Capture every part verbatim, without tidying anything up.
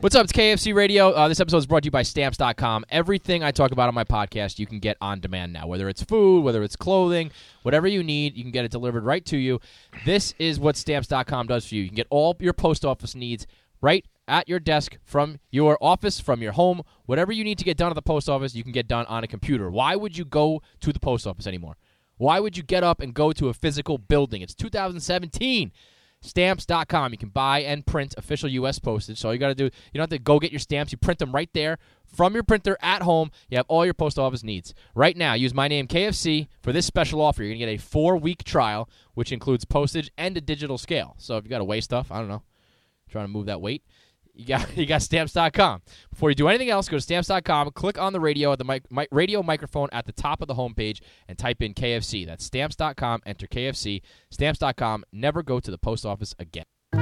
What's up? It's K F C Radio. Uh, this episode is brought to you by Stamps dot com. Everything I talk about on my podcast, you can get on demand now. Whether it's food, whether it's clothing, whatever you need, you can get it delivered right to you. This is what Stamps dot com does for you. You can get all your post office needs right at your desk from your office, from your home. Whatever you need to get done at the post office, you can get done on a computer. Why would you go to the post office anymore? Why would you get up and go to a physical building? It's two thousand seventeen. Stamps dot com. You can buy and print official U S postage. So all you got to do, you don't have to go get your stamps. You print them right there from your printer at home. You have all your post office needs. Right now, use my name, K F C, for this special offer. You're going to get a four-week trial, which includes postage and a digital scale. So if you got to weigh stuff, I don't know, trying to move that weight, you got you got Stamps dot com. Before you do anything else, go to Stamps dot com, click on the radio at the mic, mic, radio microphone at the top of the homepage, and type in K F C. That's Stamps dot com. Enter K F C. Stamps dot com. Never go to the post office again. All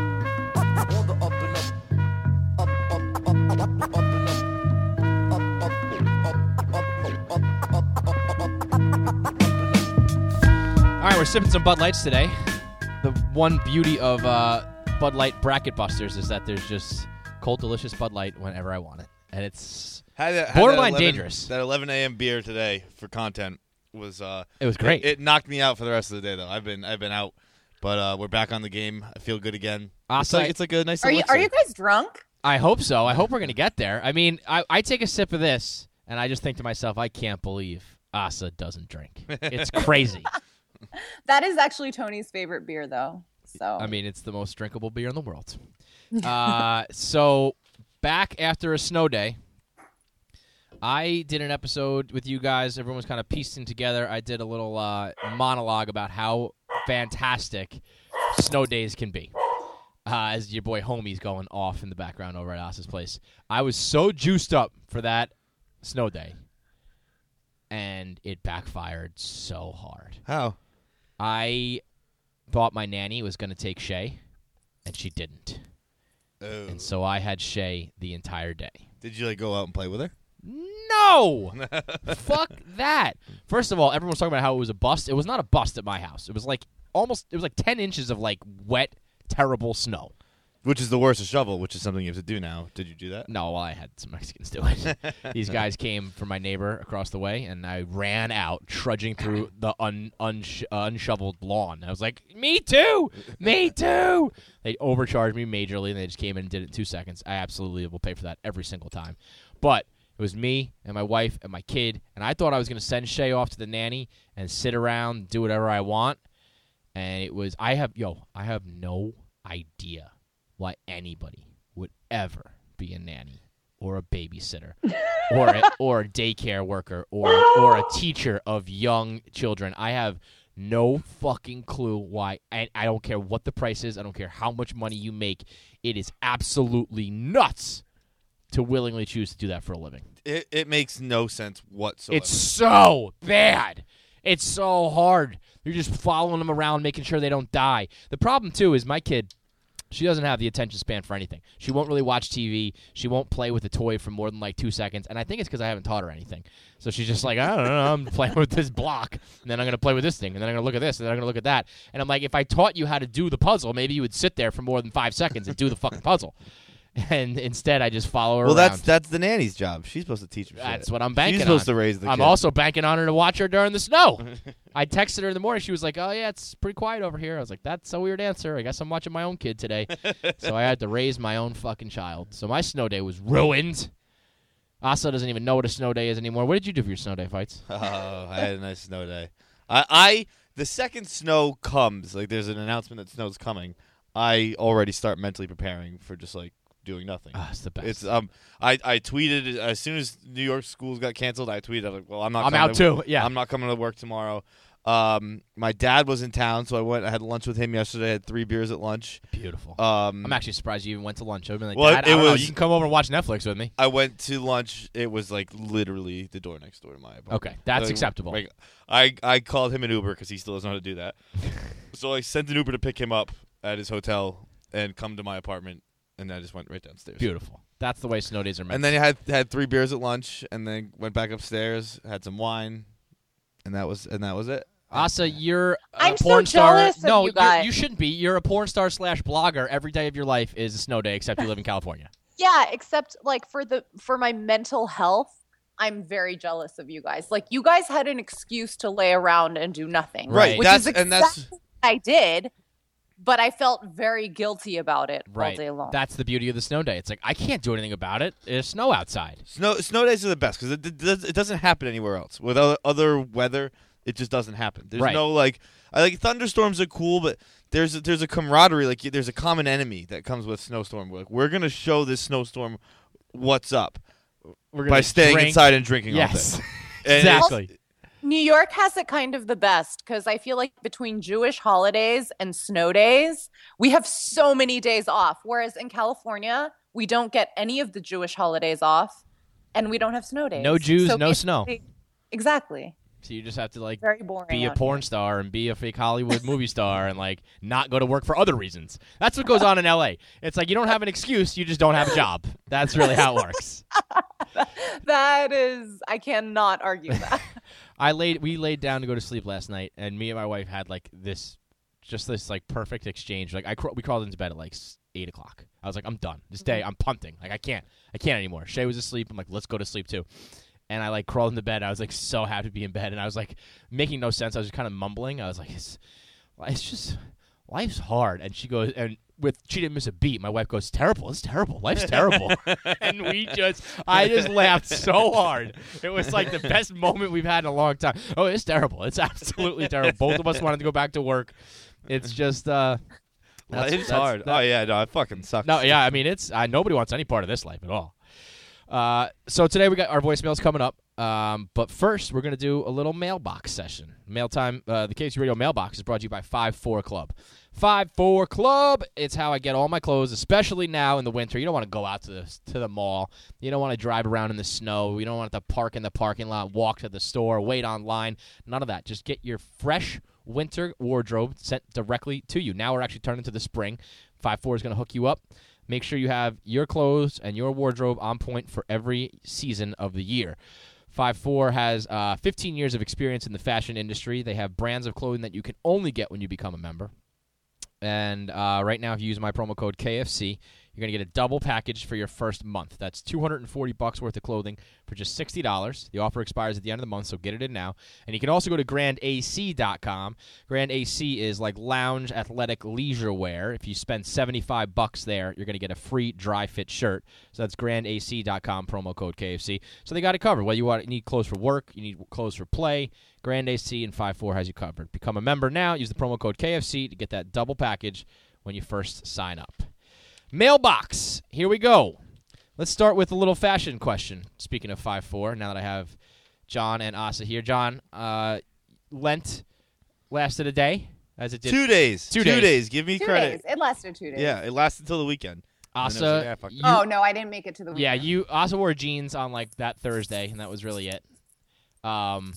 right, we're sipping some Bud Lights today. The one beauty of uh, Bud Light Bracket Busters is that there's just cold, delicious Bud Light whenever I want it. And it's had a, had borderline that eleven, dangerous. That eleven a.m. beer today for content was uh, it was great. It, it knocked me out for the rest of the day, though. I've been I've been out, but uh, we're back on the game. I feel good again. It's like, it's like a nice Are you, are you guys drunk? I hope so. I hope we're going to get there. I mean, I, I take a sip of this, and I just think to myself, I can't believe Asa doesn't drink. It's crazy. That is actually Tony's favorite beer, though. So I mean, it's the most drinkable beer in the world. uh, so back after a snow day, I did an episode with you guys. Everyone was kind of piecing together. I did a little uh, monologue about how fantastic snow days can be. Uh, as your boy Homie's going off in the background over at Asa's place. I was so juiced up for that snow day, and it backfired so hard. How? I thought my nanny was going to take Shay, and she didn't. Oh. And so I had Shay the entire day. Did you like go out and play with her? No! Fuck that. First of all, everyone was talking about how it was a bust. It was not a bust at my house. It was like almost, it was like ten inches of like wet, terrible snow. Which is the worst to shovel, which is something you have to do now. Did you do that? No, well, I had some Mexicans do it. These guys came from my neighbor across the way, and I ran out, trudging through the un, unsh- uh, unshoveled lawn. I was like, me too! Me too! They overcharged me majorly, and they just came in and did it in two seconds. I absolutely will pay for that every single time. But it was me and my wife and my kid, and I thought I was going to send Shay off to the nanny and sit around, do whatever I want. And it was, I have, yo, I have no idea why anybody would ever be a nanny or a babysitter or a, or a daycare worker or or a teacher of young children. I have no fucking clue why. And I don't care what the price is. I don't care how much money you make. It is absolutely nuts to willingly choose to do that for a living. It it makes no sense whatsoever. It's so bad. It's so hard. You're just following them around, making sure they don't die. The problem, too, is my kid, she doesn't have the attention span for anything. She won't really watch T V. She won't play with a toy for more than like two seconds. And I think it's because I haven't taught her anything. So she's just like, I don't know, I'm playing with this block, and then I'm going to play with this thing, and then I'm going to look at this, and then I'm going to look at that. And I'm like, if I taught you how to do the puzzle, maybe you would sit there for more than five seconds and do the fucking puzzle. And instead, I just follow her well, around. that's that's the nanny's job. She's supposed to teach her shit. That's what I'm banking She's supposed on. to raise the I'm kid. also banking on her to watch her during the snow. I texted her in the morning. She was like, oh, yeah, it's pretty quiet over here. I was like, that's a weird answer. I guess I'm watching my own kid today. So I had to raise my own fucking child. So my snow day was ruined. Asa doesn't even know what a snow day is anymore. What did you do for your snow day, Fights? Oh, I had a nice snow day. I, I the second snow comes, like there's an announcement that snow's coming, I already start mentally preparing for just like doing nothing. Oh, it's the best. It's um, I, I tweeted as soon as New York schools got canceled. I tweeted, I was like, "Well, I'm not. I'm coming out to, too. Yeah, I'm not coming to work tomorrow." Um, my dad was in town, so I went. I had lunch with him yesterday. I had three beers at lunch. Beautiful. Um, I'm actually surprised you even went to lunch. I've been like, well, Dad, it I don't know. was- You can come over and watch Netflix with me. I went to lunch. It was like literally the door next door to my apartment. Okay, that's Like, acceptable. Like, I I called him an Uber because he still doesn't know how to do that. So I sent an Uber to pick him up at his hotel and come to my apartment, and I just went right downstairs. Beautiful. That's the way snow days are meant. And then I had had three beers at lunch, and then went back upstairs, had some wine, and that was and that was it. Asa, you're a I'm so porn star. jealous of no, you you're- guys. you shouldn't be. You're a porn star slash blogger. Every day of your life is a snow day, except you live in California. Yeah, except like for the for my mental health, I'm very jealous of you guys. Like you guys had an excuse to lay around and do nothing. Right. Which That's is exactly and that's what I did, but I felt very guilty about it Right. all day long. That's the beauty of the snow day. It's like I can't do anything about it. There's snow outside. snow. Snow days are the best because it, it does- it doesn't happen anywhere else. With other, other weather, it just doesn't happen. There's Right. no like. I like thunderstorms are cool, but there's a, there's a camaraderie. Like there's a common enemy that comes with snowstorm. We're like we're gonna show this snowstorm what's up We're gonna by staying drink. inside and drinking Yes, all day. And it's- exactly. New York has it kind of the best because I feel like between Jewish holidays and snow days, we have so many days off. Whereas in California, we don't get any of the Jewish holidays off and we don't have snow days. No Jews, So no snow. basically- Exactly. So you just have to like Very boring. be a out porn here. star and be a fake Hollywood movie star and like not go to work for other reasons. That's what goes on in L A. It's like you don't have an excuse, you just don't have a job. That's really how it works. That is, I cannot argue that. I laid we laid down to go to sleep last night, and me and my wife had like this, just this like perfect exchange. Like I cr- we crawled into bed at like s- eight o'clock. I was like, I'm done. This day, I'm punting. Like I can't, I can't anymore. Shay was asleep. I'm like, let's go to sleep too. And I like crawled into bed. I was like so happy to be in bed, and I was like making no sense. I was just kind of mumbling. I was like, it's, it's just life's hard. And she goes, and with she didn't miss a beat. My wife goes, terrible. It's terrible. Life's terrible. And we just, I just laughed so hard. It was like the best moment we've had in a long time. Oh, it's terrible. It's absolutely terrible. Both of us wanted to go back to work. It's just, uh, that's- it's that's- hard. that- oh yeah, no, it fucking sucks. no, yeah, I mean, it's uh, nobody wants any part of this life at all. Uh, so today we got our voicemails coming up, um, but first we're gonna do a little mailbox session. Mail time. Uh, the K F C Radio mailbox is brought to you by Five Four Club. Five Four Club. It's how I get all my clothes, especially now in the winter. You don't want to go out to the to the mall. You don't want to drive around in the snow. You don't want to park in the parking lot, walk to the store, wait online. None of that. Just get your fresh winter wardrobe sent directly to you. Now we're actually turning to the spring. Five Four is going to hook you up. Make sure you have your clothes and your wardrobe on point for every season of the year. Five Four has uh, fifteen years of experience in the fashion industry. They have brands of clothing that you can only get when you become a member. And uh, right now, if you use my promo code K F C, you're going to get a double package for your first month. That's two hundred forty bucks worth of clothing for just sixty dollars. The offer expires at the end of the month, so get it in now. And you can also go to grand A C dot com. Grand A C is like lounge athletic leisure wear. If you spend seventy-five bucks there, you're going to get a free dry fit shirt. So that's grand A C dot com, promo code K F C. So they got it covered. Whether you want, you need clothes for work, you need clothes for play, Grand A C and Five Four has you covered. Become a member now. Use the promo code K F C to get that double package when you first sign up. Mailbox. Here we go. Let's start with a little fashion question. Speaking of Five Four, now that I have John and Asa here. John, uh, Lent lasted a day, as it did. Two days. Two Two days. Give me Two credit. days. It lasted two days. Yeah, it lasted until the weekend. And then it was like, Asa, yeah, fuck you, Oh no, I didn't make it to the weekend. yeah, you Asa wore jeans on like that Thursday, and that was really it. Um,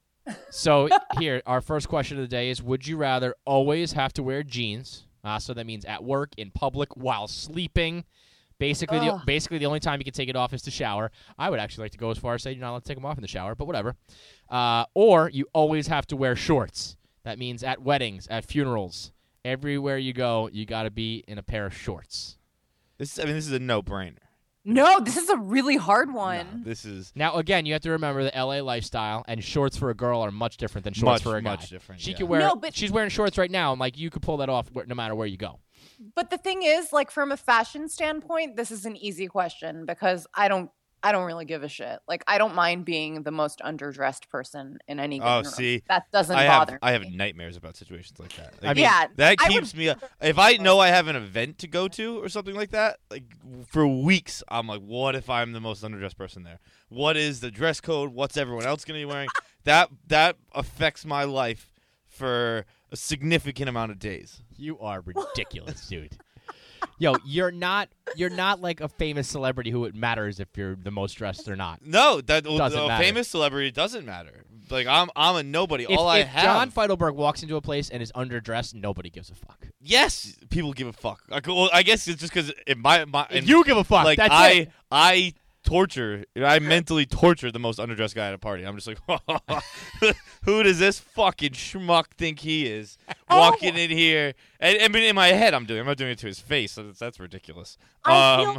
so here, our first question of the day is: would you rather always have to wear jeans? Asa, that means at work, in public, while sleeping. Basically, the, Ugh. basically the only time you can take it off is to shower. I would actually like to go as far as say you're not allowed to take them off in the shower, but whatever. Uh, or you always have to wear shorts. That means at weddings, at funerals, everywhere you go, you got to be in a pair of shorts. This, I mean, this is a no-brainer. No, this is a really hard No, one. this is Now, again, you have to remember the L A lifestyle, and shorts for a girl are much different than shorts much, for a guy. much different. She yeah. could wear. No, but- she's wearing shorts right now, and like you could pull that off wh- no matter where you go. But the thing is, like from a fashion standpoint, this is an easy question because I don't I don't really give a shit. Like I don't mind being the most underdressed person in any given Oh, room. see, That doesn't I have bother I have me. nightmares about situations like that. I Like, mean- Yeah, that I keeps would- me up. If I know I have an event to go to or something like that, like for weeks, I'm like, what if I'm the most underdressed person there? What is the dress code? What's everyone else going to be wearing? that that affects my life for a significant amount of days. You are ridiculous, dude. Yo, you're not you're not like a famous celebrity who it matters if you're the most dressed or not. No, that Doesn't a matter. famous celebrity doesn't matter. Like I'm I'm a nobody. If, All I if have. John Feidelberg walks into a place and is underdressed, nobody gives a fuck. yes, people give a fuck. Like, well, I guess it's just because in my my in- you give a fuck. like That's I it. I torture I mentally torture the most underdressed guy at a party. I'm just like, who does this fucking schmuck think he is walking in here? And I mean, in my head, I'm doing. I'm not doing it to his face. So that's, that's ridiculous. I um, feel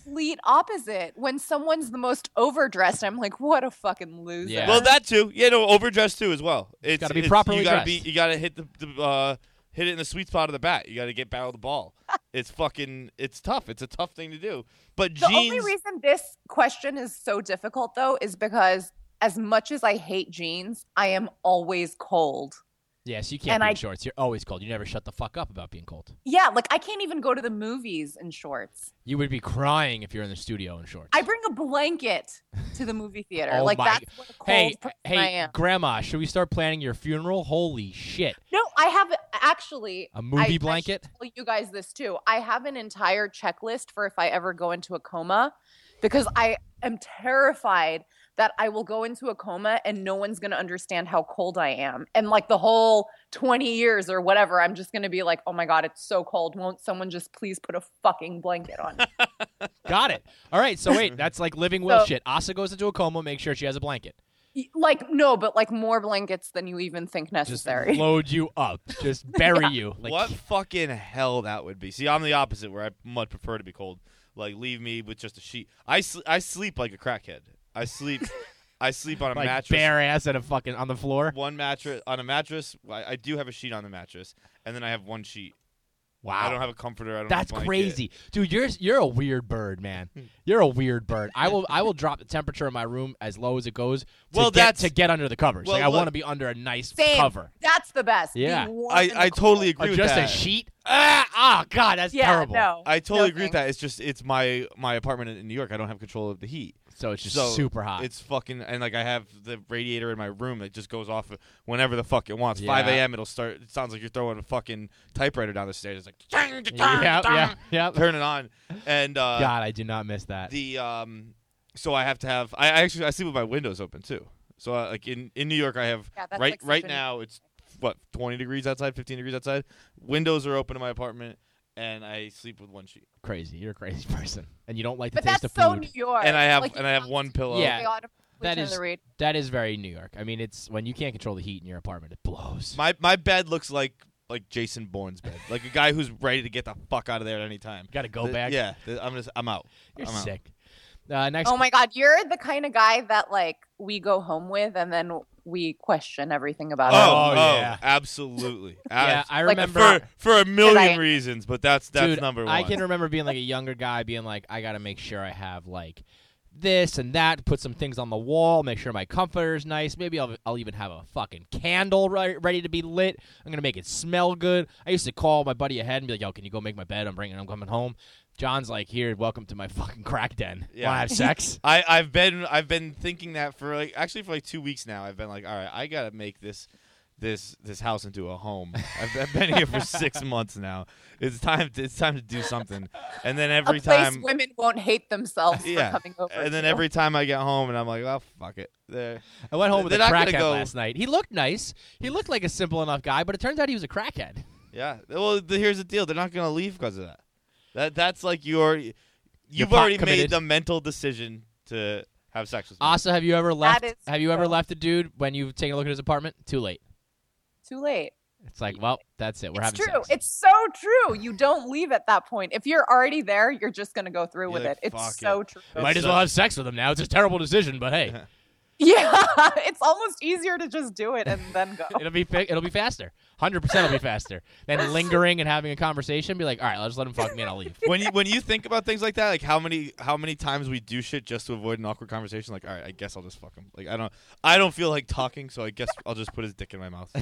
complete opposite. When someone's the most overdressed, I'm like, what a fucking loser. Yeah. Well, that too. Yeah, no, overdressed too as well. It's gotta be it's- properly You gotta dressed. be. You gotta hit the, the uh, hit it in the sweet spot of the bat. You gotta get barrel the ball. It's fucking. It's tough. It's a tough thing to do. But The jeans. only reason this question is so difficult, though, is because as much as I hate jeans, I am always cold. Yes, you can't And be in I- shorts. You're always cold. You never shut the fuck up about being cold. Yeah, like I can't even go to the movies in shorts. You would be crying if you're in the studio in shorts. I bring a blanket to the movie theater. Oh like my- that's what a cold Hey, person I hey, am. Grandma, should we start planning your funeral? Holy shit. No, I have actually A movie I- blanket? I should tell you guys this too. I have an entire checklist for if I ever go into a coma because I am terrified that I will go into a coma and no one's going to understand how cold I am. And like the whole twenty years or whatever, I'm just going to be like, oh my God, it's so cold. Won't someone just please put a fucking blanket on me? Got it. All right, so wait, that's like living will So- shit. Asa goes into a coma, make sure she has a blanket. Like, no, but like more blankets than you even think Just necessary. load you up. Just bury Yeah. you. Like, what fucking hell that would be? See, I'm the opposite, where I much prefer to be cold. Like, leave me with just a sheet. I sl- I sleep like a crackhead. I sleep. I sleep on a like mattress. bare ass at a fucking on the floor? One mattress on a mattress. I, I do have a sheet on the mattress, and then I have one sheet. Wow. I don't have a comforter. I don't. That's have a blanket. crazy, dude. You're you're a weird bird, man. You're a weird bird. I will I will drop the temperature in my room as low as it goes. To Well, get, that's- to get under the covers. well, like I look- want to be under a nice Same. cover. That's the best. Yeah. Being warm I, in the I totally cold. agree Or with just that. a sheet. Ah, oh god, that's Yeah, terrible. no. I totally No agree with thanks. that. It's just it's my my apartment in New York. I don't have control of the heat. So it's just So super hot. It's fucking and like I have the radiator in my room that just goes off whenever the fuck it wants. Yeah. five a.m. It'll start. It sounds like you're throwing a fucking typewriter down the stairs. It's like yeah, yeah, yeah. turn it on, and uh, God, I do not miss that. the um, so I have to have. I I actually I sleep with my windows open too. So uh, like in in New York, I have Yeah, that's right like such right a- now it's what twenty degrees outside, fifteen degrees outside. Windows are open in my apartment, and I sleep with one sheet. Crazy. You're a crazy person, and you don't like the But taste that's of so food. New York. And I have Like, and I have one pillow. Yeah. they automatically That turn is- the rate. That is very New York. I mean, it's when you can't control the heat in your apartment, it blows. My my bed looks like like Jason Bourne's bed, like a guy who's ready to get the fuck out of there at any time. Got to go The- back. Yeah, the- I'm just I'm out. You're I'm out. sick. Uh, next. Oh my God, you're the kind of guy that like we go home with and then we question everything about Oh, it. Oh, oh, yeah. absolutely. yeah, Abs- I like a remember. for for a million I- reasons, but that's that's Dude, number one. I can remember being like a younger guy, being like, I got to make sure I have like this and that, put some things on the wall, make sure my comforter's nice. Maybe I'll, I'll even have a fucking candle re- ready to be lit. I'm going to make it smell good. I used to call my buddy ahead and be like, yo, can you go make my bed? I'm bringing I'm coming home. John's like, here, welcome to my fucking crack den. Yeah. Want to have sex? I I've been I've been thinking that for like actually for like two weeks now. I've been like, all right, I gotta make this this this house into a home. I've, I've been here for six months now. It's time to, it's time to do something. And then every a place time, women won't hate themselves yeah, for coming over. and then to. every time I get home and I'm like, oh fuck it, there. I went home with They're a not gonna crackhead go- last night. He looked nice. He looked like a simple enough guy, but it turns out he was a crackhead. Yeah. Well, the, here's the deal. They're not gonna leave because of that. That that's like your you've pot already committed. made the mental decision to have sex with me. Asa, have you ever left? is Have you ever true. left a dude when you've taken a look at his apartment? Too late. Too late. It's like, well, that's it. We're It's having true. sex. It's so true. You don't leave at that point. If you're already there, you're just gonna go through You're with like, it. "Fuck It's so it." true. Might It's as well such- have sex with him now. It's a terrible decision, but hey, Yeah, it's almost easier to just do it and then go. it'll be fi- it'll be faster. Hundred percent, it'll be faster than lingering and having a conversation. Be like, all right, I'll just let him fuck me and I'll leave. when you when you think about things like that, like how many how many times we do shit just to avoid an awkward conversation, like all right, I guess I'll just fuck him. Like I don't I don't feel like talking, so I guess I'll just put his dick in my mouth. Or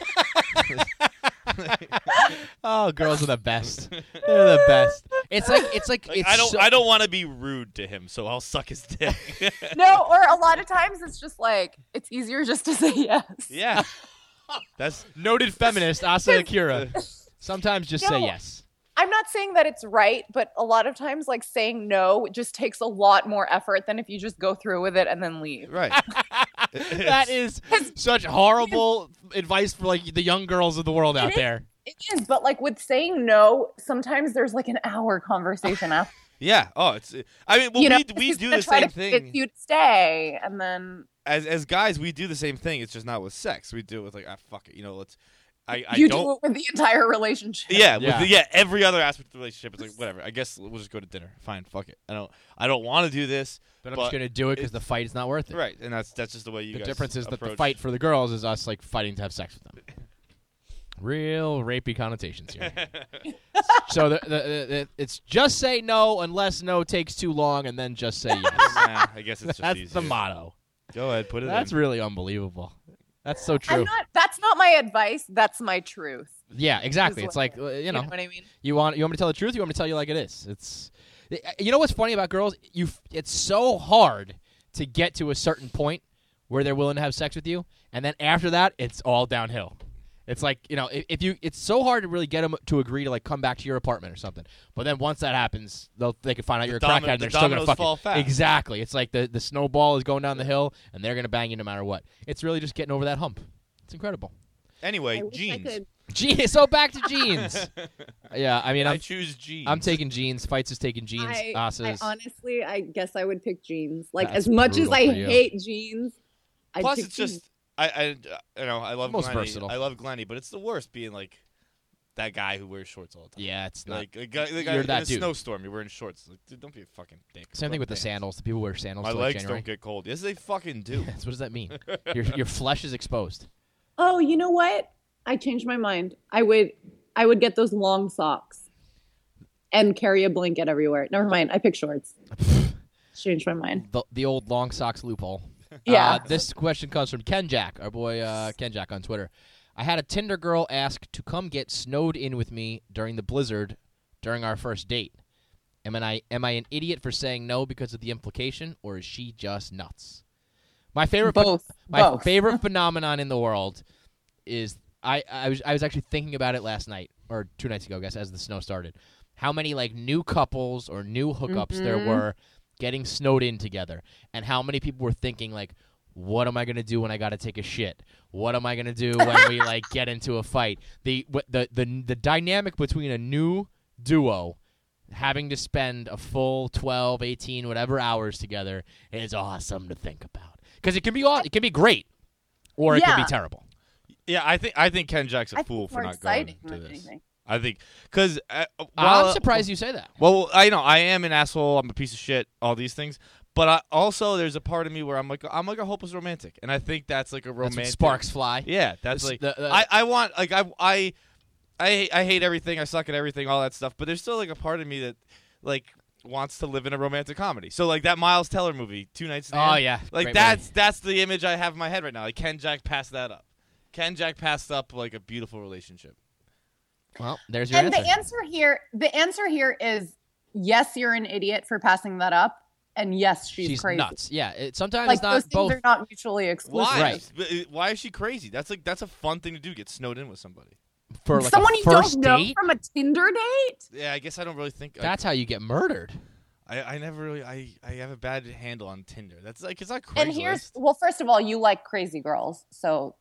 just- Oh, girls are the best. They're the best. It's like it's like, like, it's I don't so- I don't want to be rude to him, so I'll suck his dick. No, or a lot of times it's just like it's easier just to say yes. Yeah, that's noted feminist Asa Akira. Sometimes just say No. yes. I'm not saying that it's right, but a lot of times like saying no just takes a lot more effort than if you just go through with it and then leave. right. That is such horrible advice for like the young girls of the world out is. there. It is, but like with saying no, sometimes there's like an hour conversation after. Yeah. Oh, it's. I mean, well, you know, we we he's do gonna the try same to thing. Get you to stay, and then as as guys, we do the same thing. It's just not with sex. We do it with like, ah, fuck it. You know, let's. I, I you don't. do it with the entire relationship. Yeah, Yeah. with the, yeah. Every other aspect of the relationship, it's like whatever. I guess we'll just go to dinner. Fine, fuck it. I don't. I don't want to do this. But I'm But just gonna do it because it- the fight is not worth it. Right, and that's that's just the way you. The guys difference is that the approach- fight for the girls is us like fighting to have sex with them. Real rapey connotations here. So the, the, the, the, it's just say no unless no takes too long, and then just say yes. Nah, I guess it's just That's easier. the motto. Go ahead, put it That's in. really unbelievable. That's so true. I'm not, that's not my advice. That's my truth. Yeah, exactly. Is It's what- like uh, you You know, know what I mean? you want you want me to tell the truth. You want me to tell you like it is. It's you know what's funny about girls? You it's so hard to get to a certain point where they're willing to have sex with you, and then after that, it's all downhill. It's like you know, if, if you, it's so hard to really get them to agree to like come back to your apartment or something. But then once that happens, they'll they can find out The you're a domi- crackhead, and the they're still gonna dominoes fuck fall you. fast. Exactly. It's like the the snowball is going down the hill, and they're gonna bang you no matter what. It's really just getting over that hump. It's incredible. Anyway, I wish I jeans. could- Gee, so back to jeans. Yeah, I mean, I I'm choose jeans. I'm taking jeans. Fights is taking jeans. I, Asas. I honestly, I guess I would pick jeans. Like That's as much as brutal I for you. hate jeans, I'd Plus, pick it's jeans. just I, I you know I love Most Glenny. versatile. I love Glenny, but it's the worst being like that guy who wears shorts all the time. Yeah, it's not. Like the guy, the guy You're in that a dude. snowstorm, you're wearing shorts. Like, dude, don't be a fucking dick. Same Put thing on with the pants. sandals. The people wear sandals. My till, like, legs January. don't get cold. Yes, they fucking do. Yes, what does that mean? your your flesh is exposed. Oh, you know what? I changed my mind. I would, I would get those long socks, and carry a blanket everywhere. Never mind. I pick shorts. Changed my mind. The the old long socks loophole. Yeah. Uh, this question comes from Ken Jack, our boy uh, Ken Jack on Twitter. I had a Tinder girl ask to come get snowed in with me during the blizzard during our first date. Am I am I an idiot for saying no because of the implication, or is she just nuts? My favorite Both. my Both. favorite phenomenon in the world is I, I was I was actually thinking about it last night or two nights ago, I guess, as the snow started. How many like new couples or new hookups there Mhm. were getting snowed in together, and how many people were thinking like, what am I gonna do when I gotta take a shit? What am I gonna do when we like get into a fight? The what, the the the dynamic between a new duo having to spend a full twelve, eighteen, whatever hours together is awesome to think about. Because it can be aw- it can be great, or it can Yeah. be terrible. Yeah, I think I think Ken Jack's a I think fool it's for more not going exciting to than this. anything. I think because uh, I'm while- surprised you say that. Well, I know I am an asshole. I'm a piece of shit. All these things, but I, also there's a part of me where I'm like I'm like a hopeless romantic, and I think that's like a That's romantic. when sparks fly. Yeah, that's This- like the- the- I, I want like I I I I hate everything. I suck at everything. All that stuff. But there's still like a part of me that like wants to live in a romantic comedy. So like that Miles Teller movie, Two Nights Stand. Oh yeah, Like Great that's movie. that's the image I have in my head right now. Like Ken Jack passed that up. Ken Jack passed up like a beautiful relationship. Well, there's your And answer. the answer here, the answer here is yes, you're an idiot for passing that up, and yes, she's, She's crazy. nuts. Yeah, it, sometimes Like it's not those things both. are not mutually exclusive. Why? Right. But, uh, Why is she crazy? That's like that's a fun thing to do. Get snowed in with somebody. For like Someone a you first don't know date, from a Tinder date. Yeah, I guess I don't really think. that's how you get murdered. I, I never really. I, I have a bad handle on Tinder. That's like it's not Craigslist. And here's well, first of all, you like crazy girls, so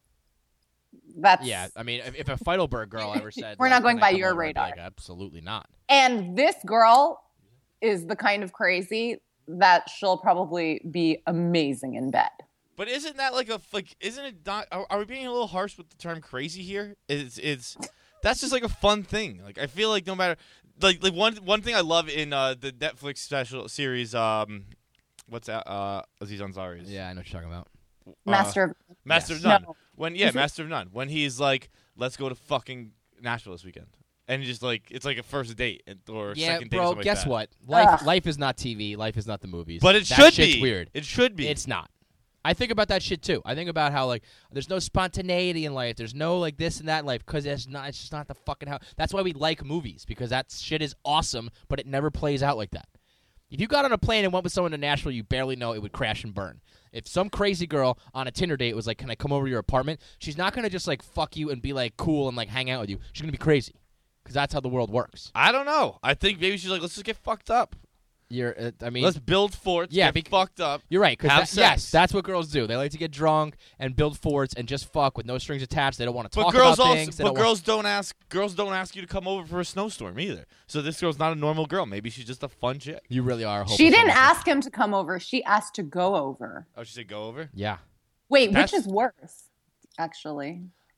that's Yeah, I mean, if, if a Feidelberg girl ever said, We're like, not going "Can I by come your over?" I'd be radar. like, absolutely not. And this girl is the kind of crazy that she'll probably be amazing in bed. But isn't that like a like? Isn't it not? Are, are we being a little harsh with the term crazy here? It's it's that's just like a fun thing. Like I feel like no matter like like one one thing I love in uh, the Netflix special series. Um, what's that? Uh, Aziz Ansari's. Yeah, I know what you're talking about. Uh, Master of Master Yes. of None. No. When yeah, Is it- Master of None. When he's like, let's go to fucking Nashville this weekend, and he just like it's like a first date and- or Yeah, second date. or bro. something like Guess that. what? Life Ugh. life is not T V. Life is not the movies. But it That should shit's be weird. It should be. It's not. I think about that shit too. I think about how like there's no spontaneity in life. There's no like this and that in life because it's not. It's just not the fucking how. That's why we like movies because that shit is awesome, but it never plays out like that. If you got on a plane and went with someone to Nashville you barely know, it would crash and burn. If some crazy girl on a Tinder date was like, "Can I come over to your apartment?" She's not gonna just like fuck you and be like cool and like hang out with you. She's gonna be crazy because that's how the world works. I don't know. I think maybe she's like, let's just get fucked up. You're. Uh, I mean, Let's build forts. Yeah, get bec- fucked up. You're right. 'Cause Have that- sex. yes, that's what girls do. They like to get drunk and build forts and just fuck with no strings attached. They don't want to But talk girls about also, things. They but don't want- girls don't ask. Girls don't ask you to come over for a snowstorm either. So this girl's not a normal girl. Maybe she's just a fun chick. You really are. a She hopeless didn't romantic. ask him to come over. She asked to go over. Oh, she said go over. Yeah. Wait, That's- which is worse, actually?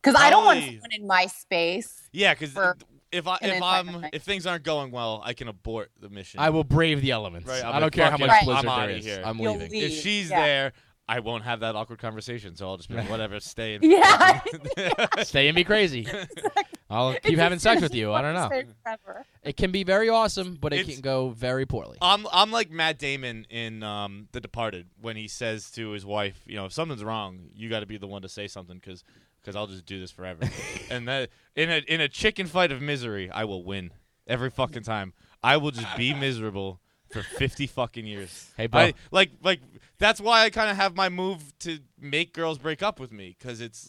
Because I don't want Probably- someone in my space. Yeah, because For if I an if entire I'm night. if things aren't going well, I can abort the mission. I will brave the elements. Right, I'm I like, don't care how fuck much it, Right. blizzard I'm there outta is. here. I'm You'll leaving. leave. If she's Yeah. there, I won't have that awkward conversation. So I'll just be like, whatever, stay in. Yeah. Stay and be crazy. I'll keep It's having as sex soon with as you. I don't know. stay forever. It can be very awesome, but it It's- can go very poorly. I'm I'm like Matt Damon in um, The Departed when he says to his wife, you know, if something's wrong, you got to be the one to say something because I'll just do this forever. And that in a in a chicken fight of misery, I will win every fucking time. I will just be miserable for fifty fucking years. Hey, Bo. I, like like that's why I kind of have my move to make girls break up with me because it's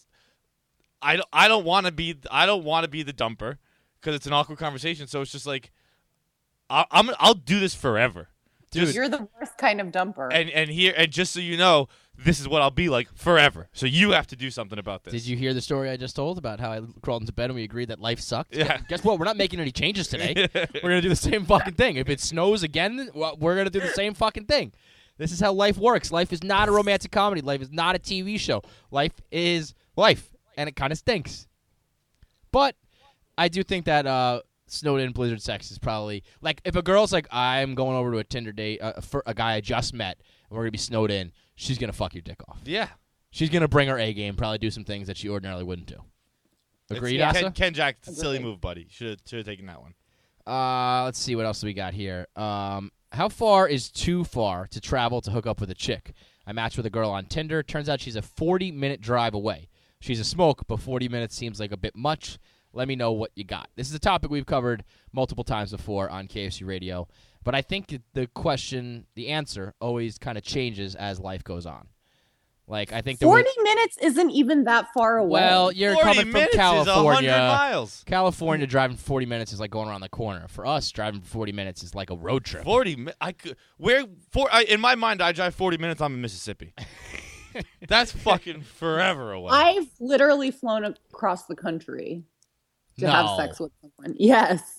I don't I don't want to be I don't want to be the dumper because it's an awkward conversation. So it's just like I, I'm I'll do this forever. Just, You're the worst kind of dumper. and and here and just so you know, this is what I'll be like forever. So you have to do something about this. Did you hear the story I just told about how I crawled into bed and we agreed that life sucked? Yeah. Guess what? We're not making any changes today. We're going to do the same fucking thing. If it snows again, well, we're going to do the same fucking thing. This is how life works. Life is not a romantic comedy. Life is not a T V show. Life is life, and it kind of stinks. But I do think that uh, snowed in blizzard sex is probably like if a girl's like, I'm going over to a Tinder date uh, for a guy I just met, and we're going to be snowed in, she's going to fuck your dick off. Yeah. She's going to bring her A game, probably do some things that she ordinarily wouldn't do. Agreed, It's- Asa? Ken, Ken Jack, silly Agreed. move, buddy. Should have taken that one. Uh, let's see what else we got here. Um, how far is too far to travel to hook up with a chick? I matched with a girl on Tinder. Turns out she's a forty-minute drive away. She's a smoke, but forty minutes seems like a bit much. Let me know what you got. This is a topic we've covered multiple times before on K F C Radio, but I think the question, the answer, always kind of changes as life goes on. Like, I think there forty were, minutes isn't even that far away. well, you're forty coming from minutes is California. one hundred miles. California driving forty minutes is like going around the corner. For us, driving forty minutes is like a road trip. forty mi- I could where for I, in my mind I drive forty minutes I'm in Mississippi. That's fucking forever away. I've literally flown across the country to have No. sex with someone. Yes.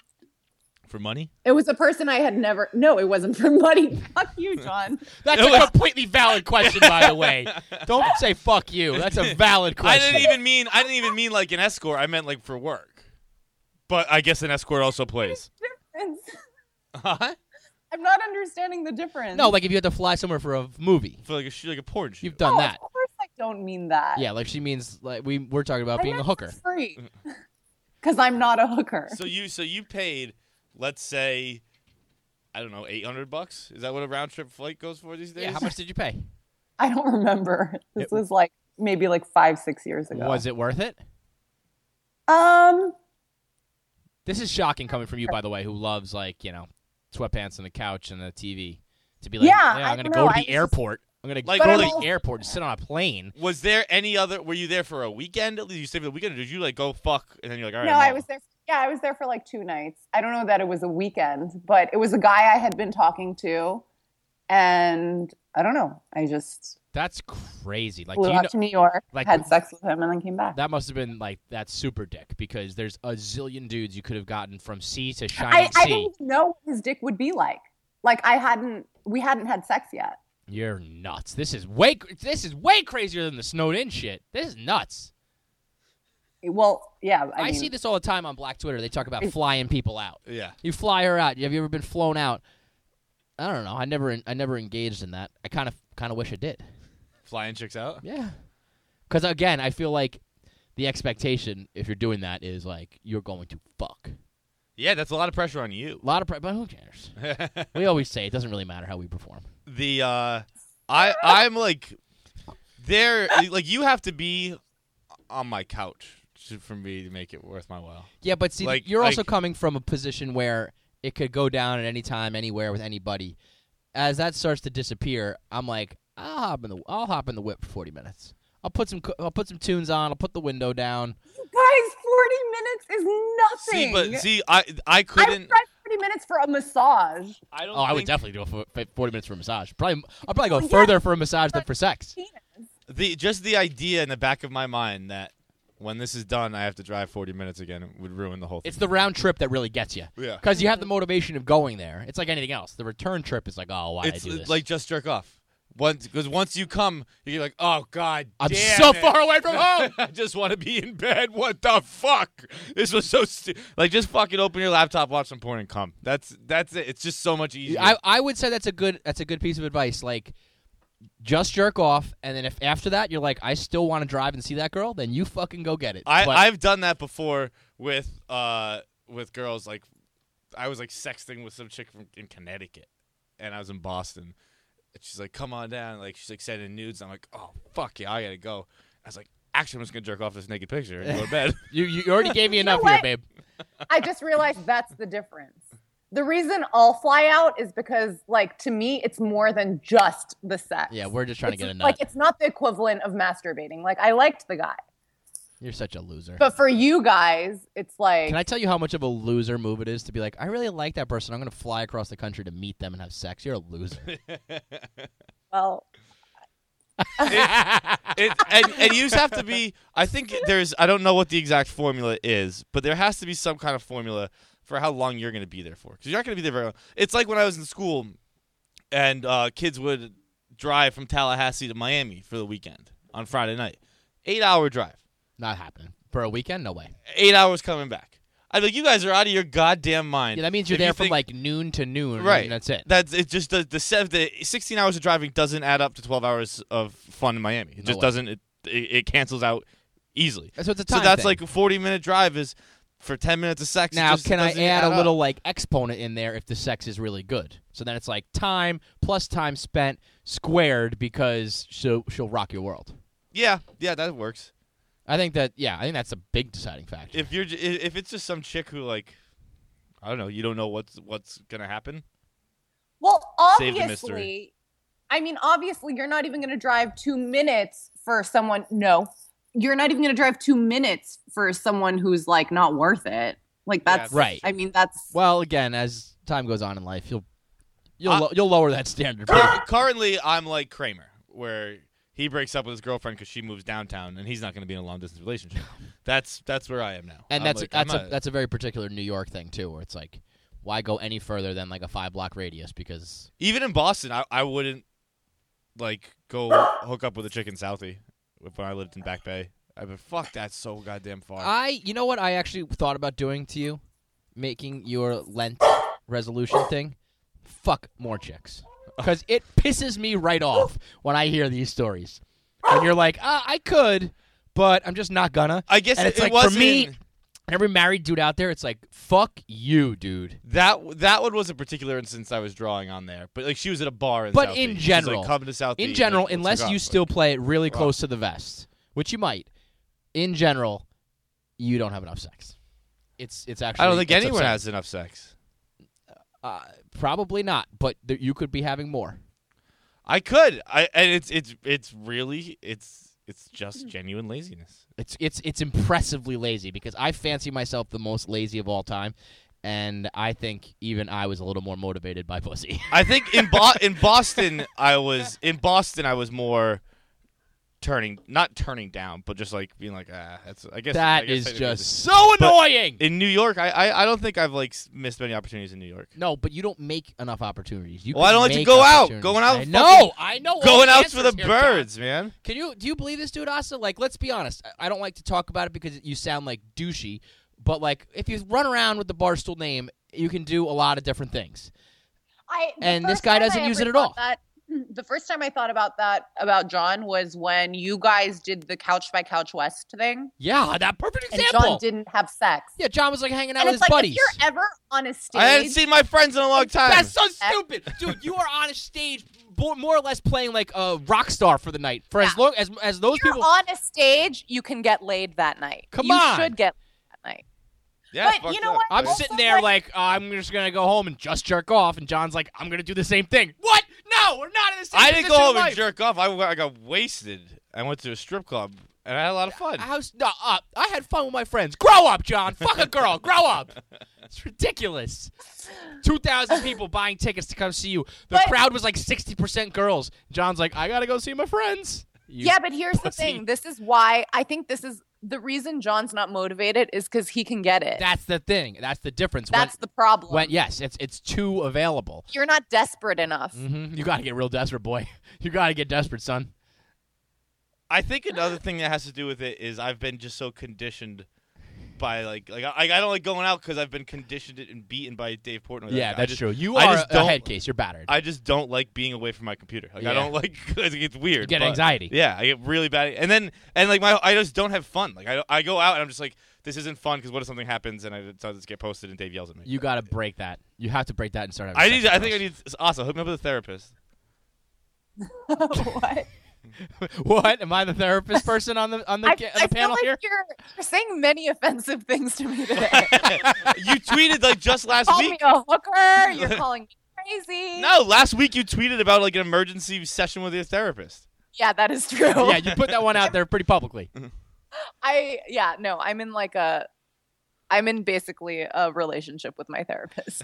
For money? It was a person I had never. No, it wasn't for money. Fuck you, John. That's It a was- completely valid question, by the way. Don't say fuck you. That's a valid I question. didn't even mean I didn't even mean like an escort. I meant like for work. But I guess an escort also plays. Huh? I'm not understanding the difference. No, like if you had to fly somewhere for a movie, For like a sh- like a porn shoot. you've done No, that. Of course, I don't mean that. Yeah, like she means like we we're talking about I being a meant hooker. for free. Because I'm not a hooker. So you so you paid, let's say, I don't know, eight hundred bucks. Is that what a round trip flight goes for these days? Yeah, how much did you pay? I don't remember. This It- was like maybe like five, six years ago. Was it worth it? Um, This is shocking coming from you, by the way, who loves like you know sweatpants on the couch and the T V. To be like, Yeah, I'm I gonna don't go know, to I the just- airport. I'm gonna Like, go to But the I'm al- airport and sit on a plane. Was there any other? Were you there for a weekend? Did you stay for the weekend, or did you like go fuck and then you're like, all right? no, I'm I out? was there. Yeah, I was there for like two nights. I don't know that it was a weekend, but it was a guy I had been talking to, and I don't know. I just That's crazy. Like, flew do you out know, to New York, like- had sex with him, and then came back. that must have been like that super dick because there's a zillion dudes you could have gotten from sea to I, shining I sea. didn't even know what his dick would be like. Like I hadn't, we hadn't had sex yet. You're nuts. This is way this is way crazier than the snowed in shit. This is nuts. Well, yeah. I, I, mean, see this all the time on Black Twitter. They talk about flying people out. Yeah. You fly her out. Have you ever been flown out? I don't know. I never I never engaged in that. I kind of kind of wish I did. Flying chicks out. Yeah. Cuz again, I feel like the expectation if you're doing that is like you're going to fuck. Yeah, that's a lot of pressure on you. A lot of pre- but who cares? We always say it doesn't really matter how we perform. the uh I I'm like there like you have to be on my couch to, for me to make it worth my while. Yeah, but see, Like- you're also like- coming from a position where it could go down at any time, anywhere, with anybody. As that starts to disappear, I'm like, I'll hop in the, I'll hop in the whip for forty minutes. I'll put some, co- I'll put some tunes on. I'll put the window down. guys, forty minutes is See, nothing. but see, I I I would couldn't. drive forty minutes for a massage. I don't. Oh, I would think- definitely do it for for forty minutes for a massage. Probably, I'll probably go Well, yeah, further for a massage than for sex. the just the idea in the back of my mind that when this is done, I have to drive forty minutes again would ruin the whole thing. It's the round trip that really gets you. Yeah. Because you have the motivation of going there. It's like anything else. The return trip is like, oh, why did I It's do this? like just jerk off. Once, because once you come, you're like, oh god, I'm damn so it. far away from home. I just want to be in bed. What the fuck? This was so stu- like just fucking open your laptop, watch some porn, and come. That's that's it. It's just so much easier. I, I would say that's a good that's a good piece of advice. Like, just jerk off, and then if after that you're like, I still want to drive and see that girl, then you fucking go get it. I But- I've done that before with uh with girls. Like, I was like sexting with some chick from in Connecticut, and I was in Boston. And she's like, come on down. Like, she's like sending nudes. And I'm like, oh fuck yeah, I gotta go. I was like, actually, I'm just gonna jerk off this naked picture and go to bed. you you already gave me You know enough here, what? babe. I just realized that's the difference. The reason I'll fly out is because, like, to me, it's more than just the sex. Yeah, we're just trying It's to get a nut. like it's not the equivalent of masturbating. Like, I liked the guy, You're such a loser. but for you guys, it's like Can I tell you how much of a loser move it is to be like, I really like that person. I'm going to fly across the country to meet them and have sex. You're a loser. well, it, and, and you just have to be. I think there's. I don't know what the exact formula is, but there has to be some kind of formula for how long you're going to be there for, because you're not going to be there very long. It's like when I was in school, and uh, kids would drive from Tallahassee to Miami for the weekend on Friday night, eight hour drive, Not happening. For a weekend? No way. eight hours coming back. I like, you guys are out of your goddamn mind. Yeah, that means you're If there you from think- like noon to noon. Right. And that's it. That's it's just the the, seven, the sixteen hours of driving doesn't add up to twelve hours of fun in Miami. It No just way. doesn't. It, it it cancels out easily. So it's a So time that's thing. like a forty minute drive is for ten minutes of sex. it Now, just can I doesn't add a up. little like exponent in there if the sex is really good? So then it's like time plus time spent squared because she'll she'll rock your world. Yeah, yeah, that works. I think that yeah, I think that's a big deciding factor. If you're j- if it's just some chick who like, I don't know, you don't know what's what's gonna happen. well, Save the mystery. obviously, I mean, obviously, you're not even going to drive two minutes for someone. No, you're not even going to drive two minutes for someone who's like not worth it. Like that's Right. I mean, that's Well, again, as time goes on in life, you'll you'll I- lo- you'll lower that standard. Cur- Currently, I'm like Kramer, where he breaks up with his girlfriend because she moves downtown, and he's not going to be in a long distance relationship. That's that's where I am now. And I'm that's like, that's I'm a not- that's a very particular New York thing too, where it's like, why go any further than like a five block radius? Because even in Boston, I, I wouldn't like go hook up with a chick in Southie if I lived in Back Bay. I mean, fuck, that's so goddamn far. I, you know what I actually thought about doing to you, making your Lent resolution thing. Fuck more chicks, because it pisses me right off when I hear these stories. And you're like, ah, I could, but I'm just not gonna. I guess and it's it, like it was for me, in- every married dude out there, it's like, fuck you, dude. that that one was a particular instance I was drawing on there, but like she was at a bar in But Southie. in She's general- like, come to Southie. In general, like, let's unless hook you up. still play it really Wow. close to the vest, which you might, in general, you don't have enough sex. It's it's actually. I don't think it's anyone upsetting. has enough sex. Uh, probably not, but th- you could be having more. I could. I and it's it's it's really it's it's just genuine laziness. It's it's it's impressively lazy because I fancy myself the most lazy of all time, and I think even I was a little more motivated by pussy. I think in Bo- in Boston, I was in Boston. I was more turning, not turning down, but just like being like, ah, that's. I guess That I guess is technically just it's- so But- annoying. in New York. I, I I don't think I've like s- missed many opportunities in New York. No, but you don't make enough opportunities. You Well, I can don't like to make go out. opportunities. Going out I fucking- know. I know. all Going the out for the answers here, John. birds, man. Can you do you believe this, dude? Asa, like, let's be honest. I- I don't like to talk about it because you sound like douchey. But like, if you run around with the Barstool name, you can do a lot of different things. I, the And this first guy time doesn't I use ever it at all. thought That, the first time I thought about that about John was when you guys did the Couch by Couch West thing, Yeah, that perfect and example. John didn't have sex. Yeah, John was like hanging out And with it's his like buddies. if you're ever on a stage, I hadn't seen my friends in a long time. That's so stupid, dude. You are on a stage, bo- more or less playing like a rock star for the night. For as Yeah. long as as those you're people. on a stage, you can get laid that night. Come you on. should get laid that night. Yeah, But it's fucked you know up. what? I'm Also, sitting there like- like, I'm just gonna go home and just jerk off, and John's like, I'm gonna do the same thing. What? No, we're not in the same. I didn't go position home in and life. jerk off. I, I got wasted. I went to a strip club and I had a lot of fun. How's no? Uh, I had fun with my friends. Grow up, John. Fuck a girl. Grow up. It's ridiculous. Two thousand people buying tickets to come see you. The But- crowd was like sixty percent girls. John's like, I gotta go see my friends. You Yeah, but here's the pussy. thing. This is why I think this is the reason John's not motivated is because he can get it. That's the thing. That's the difference. That's when, the problem. when yes, it's it's too available. You're not desperate enough. Mm-hmm. You got to get real desperate, boy. You got to get desperate, son. I think another thing that has to do with it is I've been just so conditioned by like like I, I don't like going out because I've been conditioned and beaten by Dave Portnoy. Yeah, Like, I that's just- true. You I are just a don't- head case. You're battered. I just don't like being away from my computer. Like Yeah. I don't like it's weird. You get but- anxiety. Yeah, I get really bad. And then and like my I just don't have fun. Like I I go out and I'm just like this isn't fun because what if something happens and I it does get posted and Dave yells at me. You got to break that. You have to break that and start having I sex need. I with think I girls. need. Also, hook me up with a therapist. What? What? Am I the therapist person on the on the, I, on the I panel feel like here? You're, you're saying many offensive things to me today. You tweeted like just last Call week. me a hooker. You're calling me crazy. No, last week you tweeted about like an emergency session with your therapist. Yeah, that is true. Yeah, you put that one out there pretty publicly. I yeah no. I'm in like a. I'm in basically a relationship with my therapist.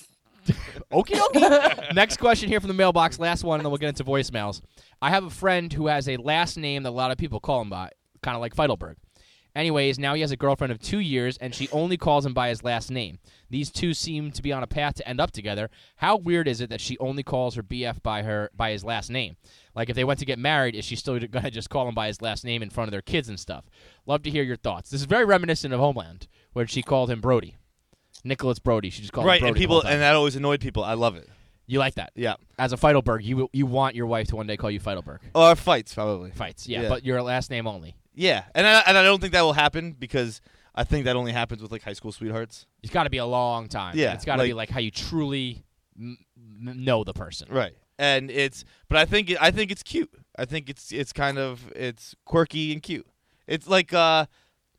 Okie dokie. Next question here from the mailbox. Last one, and then we'll get into voicemails. I have a friend who has a last name that a lot of people call him by, kind of like Feidelberg. Anyways, now he has a girlfriend of two years, and she only calls him by his last name. These two seem to be on a path to end up together. How weird is it that she only calls her B F by her by his last name? Like, if they went to get married, is she still going to just call him by his last name in front of their kids and stuff? Love to hear your thoughts. This is very reminiscent of Homeland, where she called him Brody. Nicholas Brody. She just called Right, him Brody. and the people, whole time. and that always annoyed people. I love it. You like that? Yeah. As a Feidelberg, you you want your wife to one day call you Feidelberg. Or fights probably. Fights, yeah, Yeah. but your last name only. Yeah, and I and I don't think that will happen because I think that only happens with like high school sweethearts. It's got to be a long time. Yeah, It's got to be like- like how you truly m- m- know the person. Right. And it's, but I think it, I think it's cute. I think it's it's kind of it's quirky and cute. It's like uh,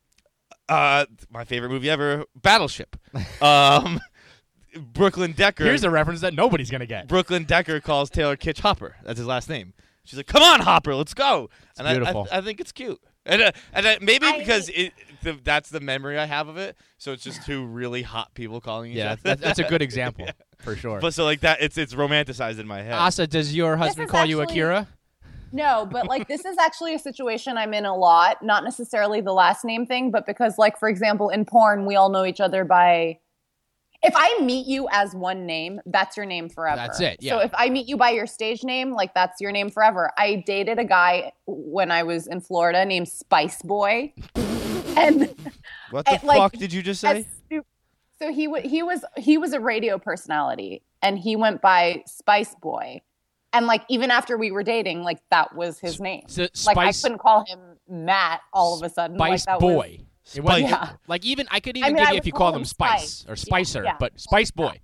uh, my favorite movie ever, Battleship. um, Brooklyn Decker. Here's a reference that nobody's going to get. Brooklyn Decker calls Taylor Kitsch Hopper. That's his last name. She's like, "Come on, Hopper, let's go." It's and I- beautiful. I, I think it's cute, and uh, and uh, maybe I- because it the, that's the memory I have of it. So it's just two really hot people calling each Yeah, other. that's, that's a good example, for sure. But so like that, it's it's romanticized in my head. Asa, does your husband is call you actually- Akira? No, but like this is actually a situation I'm in a lot. Not necessarily the last name thing, but because like for example in porn we all know each other by. If I meet you as one name, that's your name forever. That's it, yeah. So if I meet you by your stage name, like that's your name forever. I dated a guy when I was in Florida named Spice Boy, and What the and, like, fuck did you just say? as stu- so he w- he was he was a radio personality, and he went by Spice Boy, and like even after we were dating, like that was his name. So, Like I Spice, couldn't call him Matt all of a sudden. Spice like, that was- Boy. It wasn't- Yeah. Like even I could even I mean, give I you would if you call called him him Spice, Spice. or Spicer, Yeah. but Spice Boy.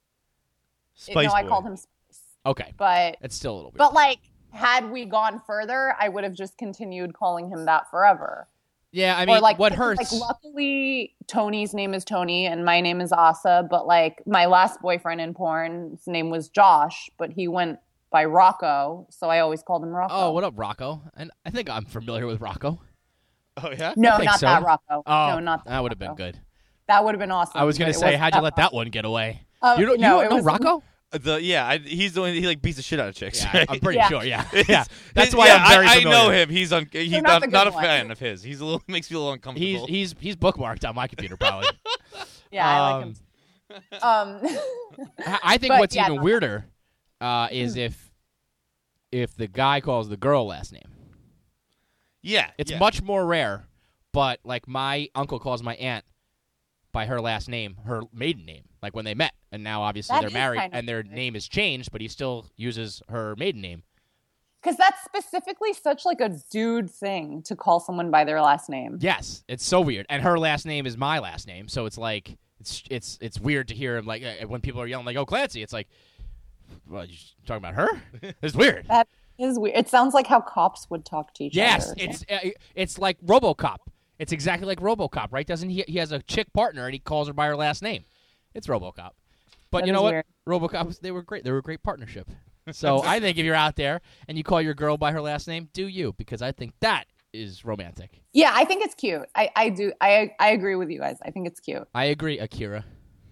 Spice no, I Boy. called him Spice. Okay, But it's still a little bit. but like had we gone further, I would have just continued calling him that forever. yeah, I mean, or like what hurts? Like luckily, Tony's name is Tony and my name is Asa. But like my last boyfriend in porn, his name was Josh, but he went by Rocco, so I always called him Rocco. Oh, what up, Rocco? And I think I'm familiar with Rocco. Oh yeah. No, think not so. that Rocco. Oh, no, not that. that would have been Rocco. good. That would have been awesome. I was gonna but it say, wasn't how'd you let Rocco. that one get away? Oh, you don't, no, you it don't know was- Rocco? The yeah, I, he's the one. He like beats the shit out of chicks. Yeah, right? I'm pretty Yeah. sure. Yeah, It's- yeah. That's why yeah, I'm very I, I familiar. know him. He's un- he's not not the not a good one. fan of his. He's a little makes me a little uncomfortable. He's he's he's bookmarked on my computer probably. Yeah, I like Um, him. Um, I I think But, what's yeah, even no. weirder uh, is if if the guy calls the girl last name. yeah, It's yeah. much more rare, but like my uncle calls my aunt by her last name, her maiden name, like when they met, and now obviously That they're is married kind of and their weird. name is changed, but he still uses her maiden name. because that's specifically such like a dude thing to call someone by their last name. Yes, it's so weird, and her last name is my last name, so it's like it's it's it's weird to hear him like uh, when people are yelling like, "Oh, Clancy!" It's like, well, you talking about her? It's weird. That is weird. It sounds like how cops would talk to each Yes, other. it's uh, it's like RoboCop. It's exactly like RoboCop, right? Doesn't he? He has a chick partner, and he calls her by her last name. It's RoboCop. But That you know is what? weird. RoboCop, they were great. They were a great partnership. So I think if you're out there and you call your girl by her last name, do you? Because I think that is romantic. Yeah, I think it's cute. I, I do. I I agree with you guys. I think it's cute. I agree, Akira.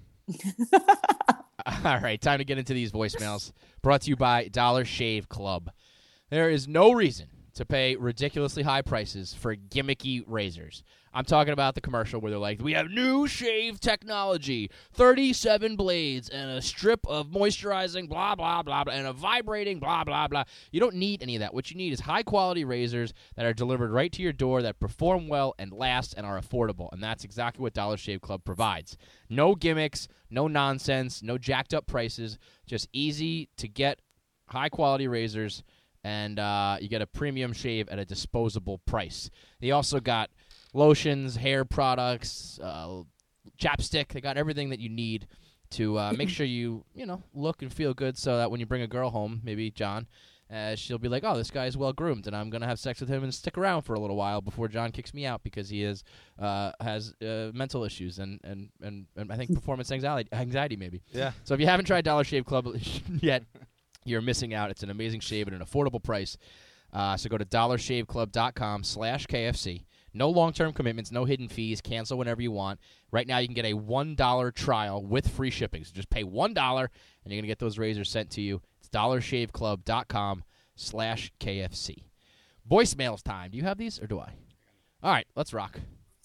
All right, time to get into these voicemails. Brought to you by Dollar Shave Club. There is no reason to pay ridiculously high prices for gimmicky razors. I'm talking about the commercial where they're like, we have new shave technology, thirty-seven blades, and a strip of moisturizing, blah, blah, blah, blah, and a vibrating, blah, blah, blah. You don't need any of that. What you need is high-quality razors that are delivered right to your door that perform well and last and are affordable, and that's exactly what Dollar Shave Club provides. No gimmicks, no nonsense, no jacked-up prices, just easy-to-get high-quality razors, and uh, you get a premium shave at a disposable price. They also got lotions, hair products, uh, chapstick. They got everything that you need to uh, make sure you, you know, look and feel good so that when you bring a girl home, maybe John, uh, she'll be like, oh, this guy's well-groomed, and I'm going to have sex with him and stick around for a little while before John kicks me out because he is uh, has uh, mental issues and, and, and, and I think performance anxiety, anxiety maybe. Yeah. So if you haven't tried Dollar Shave Club yet, you're missing out. It's an amazing shave at an affordable price. Uh, so go to dollarshaveclub.com slash KFC. No long-term commitments, no hidden fees. Cancel whenever you want. Right now you can get a one dollar trial with free shipping. So just pay one dollar, and you're going to get those razors sent to you. It's dollarshaveclub.com slash KFC. Voicemails time. Do you have these, or do I? All right, let's rock.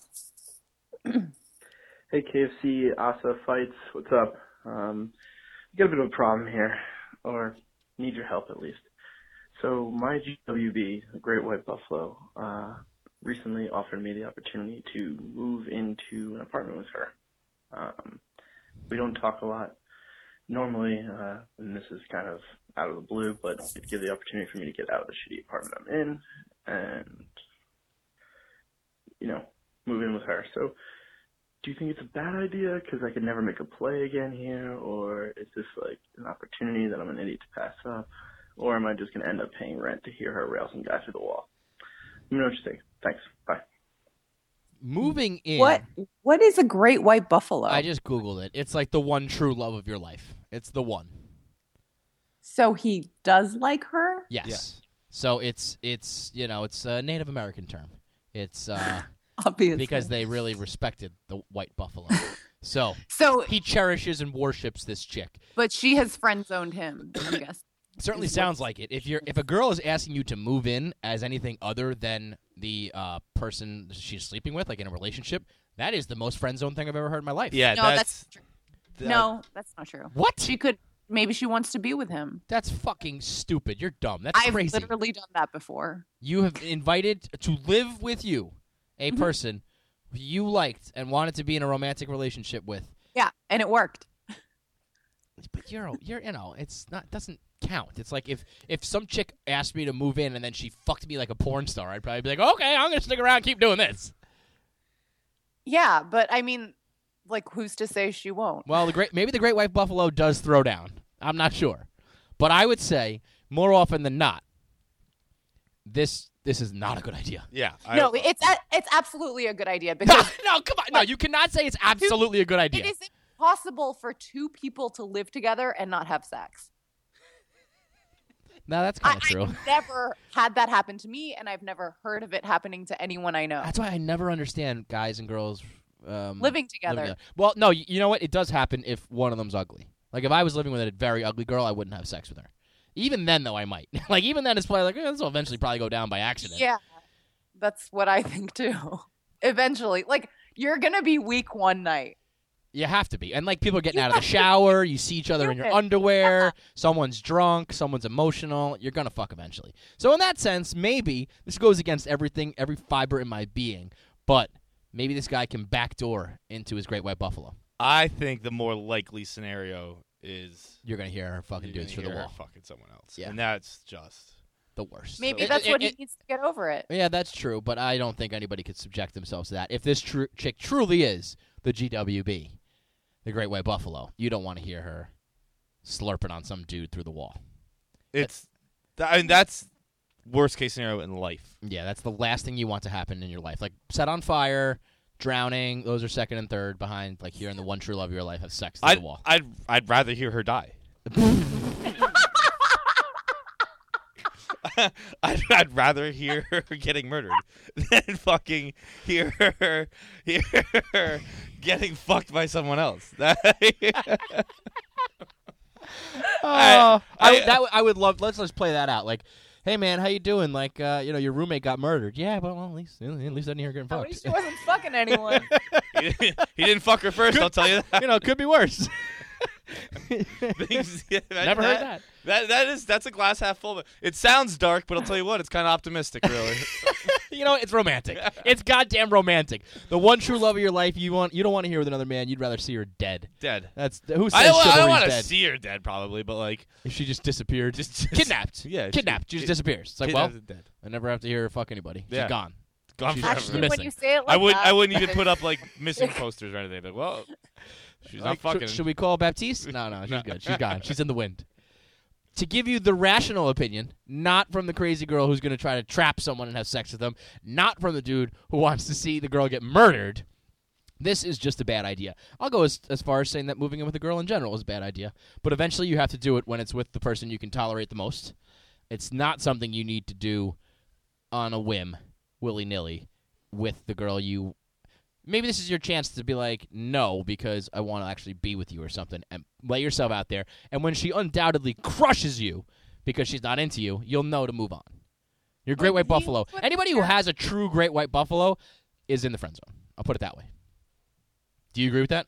Hey, K F C, Asa Fights. What's up? Um, got a bit of a problem here, or need your help at least. So my G W B, the Great White Buffalo, uh, recently offered me the opportunity to move into an apartment with her. Um, we don't talk a lot normally, uh, and this is kind of out of the blue, but it'd give the opportunity for me to get out of the shitty apartment I'm in and, you know, move in with her. So do you think it's a bad idea because I could never make a play again here, or is this like an opportunity that I'm an idiot to pass up, or am I just going to end up paying rent to hear her rail some guy through the wall? Let me know what you think. Thanks. Bye. Moving in. What What is a great white buffalo? I just Googled it. It's like the one true love of your life. It's the one. So he does like her? Yes. Yeah. So it's, it's you know, it's a Native American term. It's uh, Obviously. because they really respected the white buffalo. So So, he cherishes and worships this chick. but she has friend zoned him, I guess. Certainly Is sounds like it. If you're if a girl is asking you to move in as anything other than the uh, person she's sleeping with, like in a relationship, that is the most friend zone thing I've ever heard in my life. Yeah, No, that's, that's true. that- No, that's not true. What? She could, maybe she wants to be with him. That's fucking stupid. You're dumb. That's I've crazy. literally done that before. You have invited to live with you a Mhm. person who you liked and wanted to be in a romantic relationship with. Yeah, and it worked. But you're, you're, you know, it's not doesn't count. It's like if if some chick asked me to move in and then she fucked me like a porn star, I'd probably be like, okay, I'm gonna stick around, and keep doing this. Yeah, but I mean, like, who's to say she won't? Well, the great maybe the great white buffalo does throw down. I'm not sure, but I would say more often than not, this this is not a good idea. Yeah. I, No, it's a, it's absolutely a good idea because no, come on, no, you cannot say it's absolutely a good idea. it is impossible for two people to live together and not have sex. No, that's I, kind of true. I've never had that happen to me, and I've never heard of it happening to anyone I know. That's why I never understand guys and girls um, Living together. living Well, no, you, you know what? It does happen if one of them's ugly. Like if I was living with a very ugly girl, I wouldn't have sex with her. Even then, though, I might. Like even then, it's probably like eh, this will eventually probably go down by accident. Yeah, that's what I think too. Eventually, like you're gonna be weak one night. You have to be. And like people are getting You out of the have to be shower, you see each other in your stupid. underwear, Yeah. someone's drunk, someone's emotional, you're going to fuck eventually. So in that sense, maybe this goes against everything, every fiber in my being, but maybe this guy can backdoor into his great white buffalo. I think the more likely scenario is You're going to hear her fucking you're dudes gonna through the hear her wall. fucking someone else. Yeah. And that's just The worst. Maybe So- that's it- what it- he needs to get over it. Yeah, that's true, but I don't think anybody could subject themselves to that. If this tru- chick truly is the G W B, the Great White Buffalo, you don't want to hear her slurping on some dude through the wall. it's th- I mean that's worst case scenario in life. Yeah, that's the last thing you want to happen in your life. Like set on fire, drowning, those are second and third behind like hearing the one true love of your life have sex through I'd, the wall. I'd I'd rather hear her die. I'd, I'd rather hear her getting murdered than fucking hear her hear her getting fucked by someone else. That- Oh, I, I- that, w- I would love. Let's let's play that out. Like, hey man, how you doing? Like, uh, you know, your roommate got murdered. Yeah, but well, at least at least I didn't hear her getting At fucked. least she wasn't fucking anyone. he, didn't, he didn't fuck her first. I'll tell you that. You know, it could be worse. Things- yeah, Never heard that. That that is that's a glass half full. It sounds dark, but I'll tell you what, it's kind of optimistic, really. You know, it's romantic. It's goddamn romantic. The one true love of your life, you want you don't want to hear with another man. You'd rather see her dead. Dead. That's who says I don't, I don't chivalry's want to dead. see her dead, probably, but like If she just disappeared, Just- just- kidnapped. yeah, kidnapped. She, she- just disappears. It's like, kidnapped well, and dead. I never have to hear her fuck anybody. She's Yeah. gone. Gone She's forever. actually Actually, when missing. you say it like I would that, I wouldn't even put up like missing posters or anything. Like, well, she's Like, not should- fucking. Should we call Baptiste? No, no, she's No. good. She's gone. She's in the wind. To give you the rational opinion, not from the crazy girl who's going to try to trap someone and have sex with them, not from the dude who wants to see the girl get murdered, this is just a bad idea. I'll go as, as far as saying that moving in with a girl in general is a bad idea. But eventually you have to do it when it's with the person you can tolerate the most. It's not something you need to do on a whim, willy-nilly, with the girl you... Maybe this is your chance to be like, no, because I want to actually be with you or something, and lay yourself out there. And when she undoubtedly crushes you because she's not into you, you'll know to move on. Your great white buffalo. Anybody who has a true great white buffalo is in the friend zone. I'll put it that way. Do you agree with that?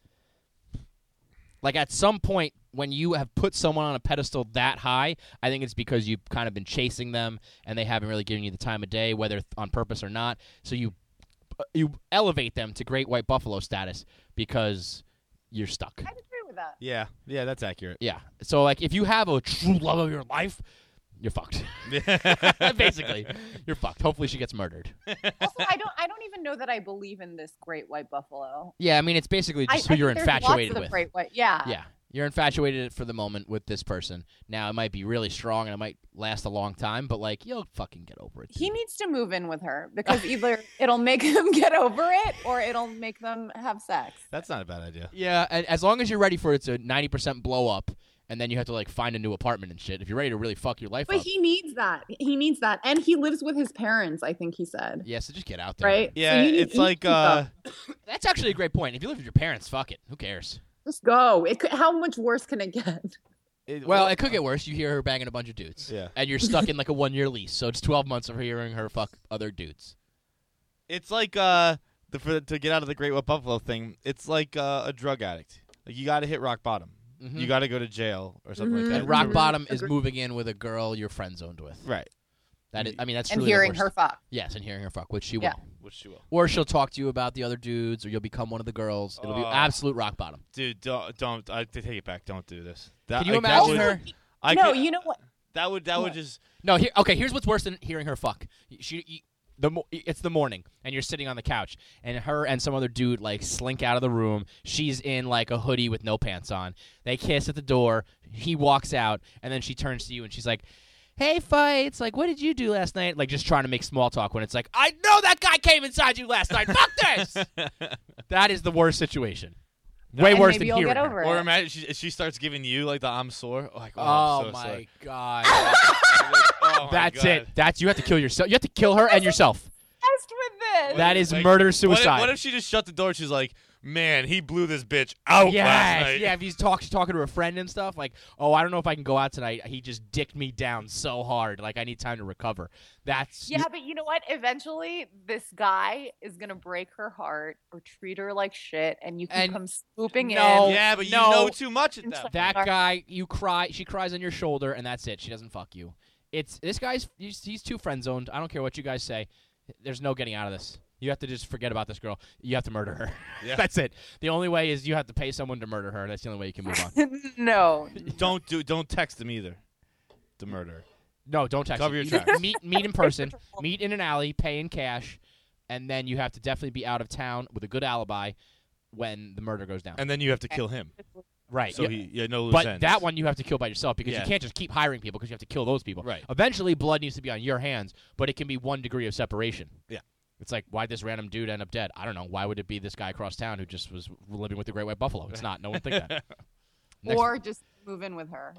Like at some point when you have put someone on a pedestal that high, I think it's because you've kind of been chasing them and they haven't really given you the time of day, whether on purpose or not. So you you elevate them to great white buffalo status because you're stuck. I agree with that. Yeah, yeah, that's accurate. Yeah. So like if you have a true love of your life, you're fucked. Basically, you're fucked. Hopefully she gets murdered. Also, I don't. I don't even know that I believe in this great white buffalo. Yeah, I mean it's basically I, just who I you're think there's infatuated lots of with. Great white. Yeah. Yeah. You're infatuated for the moment with this person. Now, it might be really strong and it might last a long time, but, like, you'll fucking get over it. He needs to move in with her because either it'll make him get over it or it'll make them have sex. That's not a bad idea. Yeah, and as long as you're ready for it to ninety percent blow up, and then you have to, like, find a new apartment and shit. If you're ready to really fuck your life But up. he needs that. He needs that. And he lives with his parents, I think he said. Yeah, so just get out there. Right? Yeah, So you need- it's you need like to uh, go. That's actually a great point. If you live with your parents, fuck it. Who cares? Just go. It could, how much worse can it get? it, Well, it could get worse. You hear her banging a bunch of dudes. Yeah. And you're stuck in, like, a one-year lease. So it's twelve months of hearing her fuck other dudes. it's like uh, the for to get out of the Great White Buffalo thing. It's like uh, a drug addict. Like you got to hit rock bottom. Mhm. You got to go to jail or something Mhm. like that. And rock Mhm. bottom is Agreed. moving in with a girl you're friend zoned with. Right. That is, I mean, that's And truly the hearing worst. her fuck. Yes, and hearing her fuck, which she Yeah. will. Which she will. Or she'll talk to you about the other dudes, or you'll become one of the girls. It'll be Oh. absolute rock bottom. Dude, don't don't. I take it back. Don't do this. That, Can you like, that imagine would- her? I no, could- you know what? That would that would What? just. No, here. Okay, here's what's worse than hearing her fuck. She, you, the mo- it's the morning, and you're sitting on the couch, and her and some other dude like slink out of the room. She's in like a hoodie with no pants on. They kiss at the door. He walks out, and then she turns to you, and she's like, "Hey, fights! Like, what did you do last night?" Like, just trying to make small talk when it's like, "I know that guy came inside you last night. Fuck this!" That is the worst situation. Way And worse maybe than you'll hearing get her. over Or it. imagine she, she starts giving you like the I'm sore. Like, oh, Oh, I'm so my sorry. god. Like, oh, my That's God. it. That's you have to kill yourself. You have to kill her and yourself. Obsessed with this. That is Like, murder What if, suicide. what if she just shut the door? And she's like, "Man, he blew this bitch out last Yeah, night." yeah. If he's talk, she's talking to a friend and stuff, like, "Oh, I don't know if I can go out tonight. He just dicked me down so hard. Like, I need time to recover." That's Yeah, but you know what? Eventually, this guy is gonna break her heart or treat her like shit, and you can And come swooping no, in. Yeah, but you No. know too much at that. that Sorry. guy. You cry. She cries on your shoulder, and that's it. She doesn't fuck you. It's this guy's. He's, he's too friend zoned. I don't care what you guys say. There's no getting out of this. You have to just forget about this girl. You have to murder her. Yeah. That's it. The only way is you have to pay someone to murder her. That's the only way you can move on. no. Don't do. Don't text him either. The murderer. No, don't text Cover him. your You tracks. meet meet in person, meet in an alley, pay in cash, and then you have to definitely be out of town with a good alibi when the murder goes down. And then you have to kill him. Right. So yeah. he, yeah, no loose But ends. that one you have to kill by yourself because Yeah. you can't just keep hiring people because you have to kill those people. Right. Eventually, blood needs to be on your hands, but it can be one degree of separation. Yeah. It's like, why'd this random dude end up dead? I don't know. Why would it be this guy across town who just was living with the great white buffalo? It's not. No one think that. Next- Or just move in with her.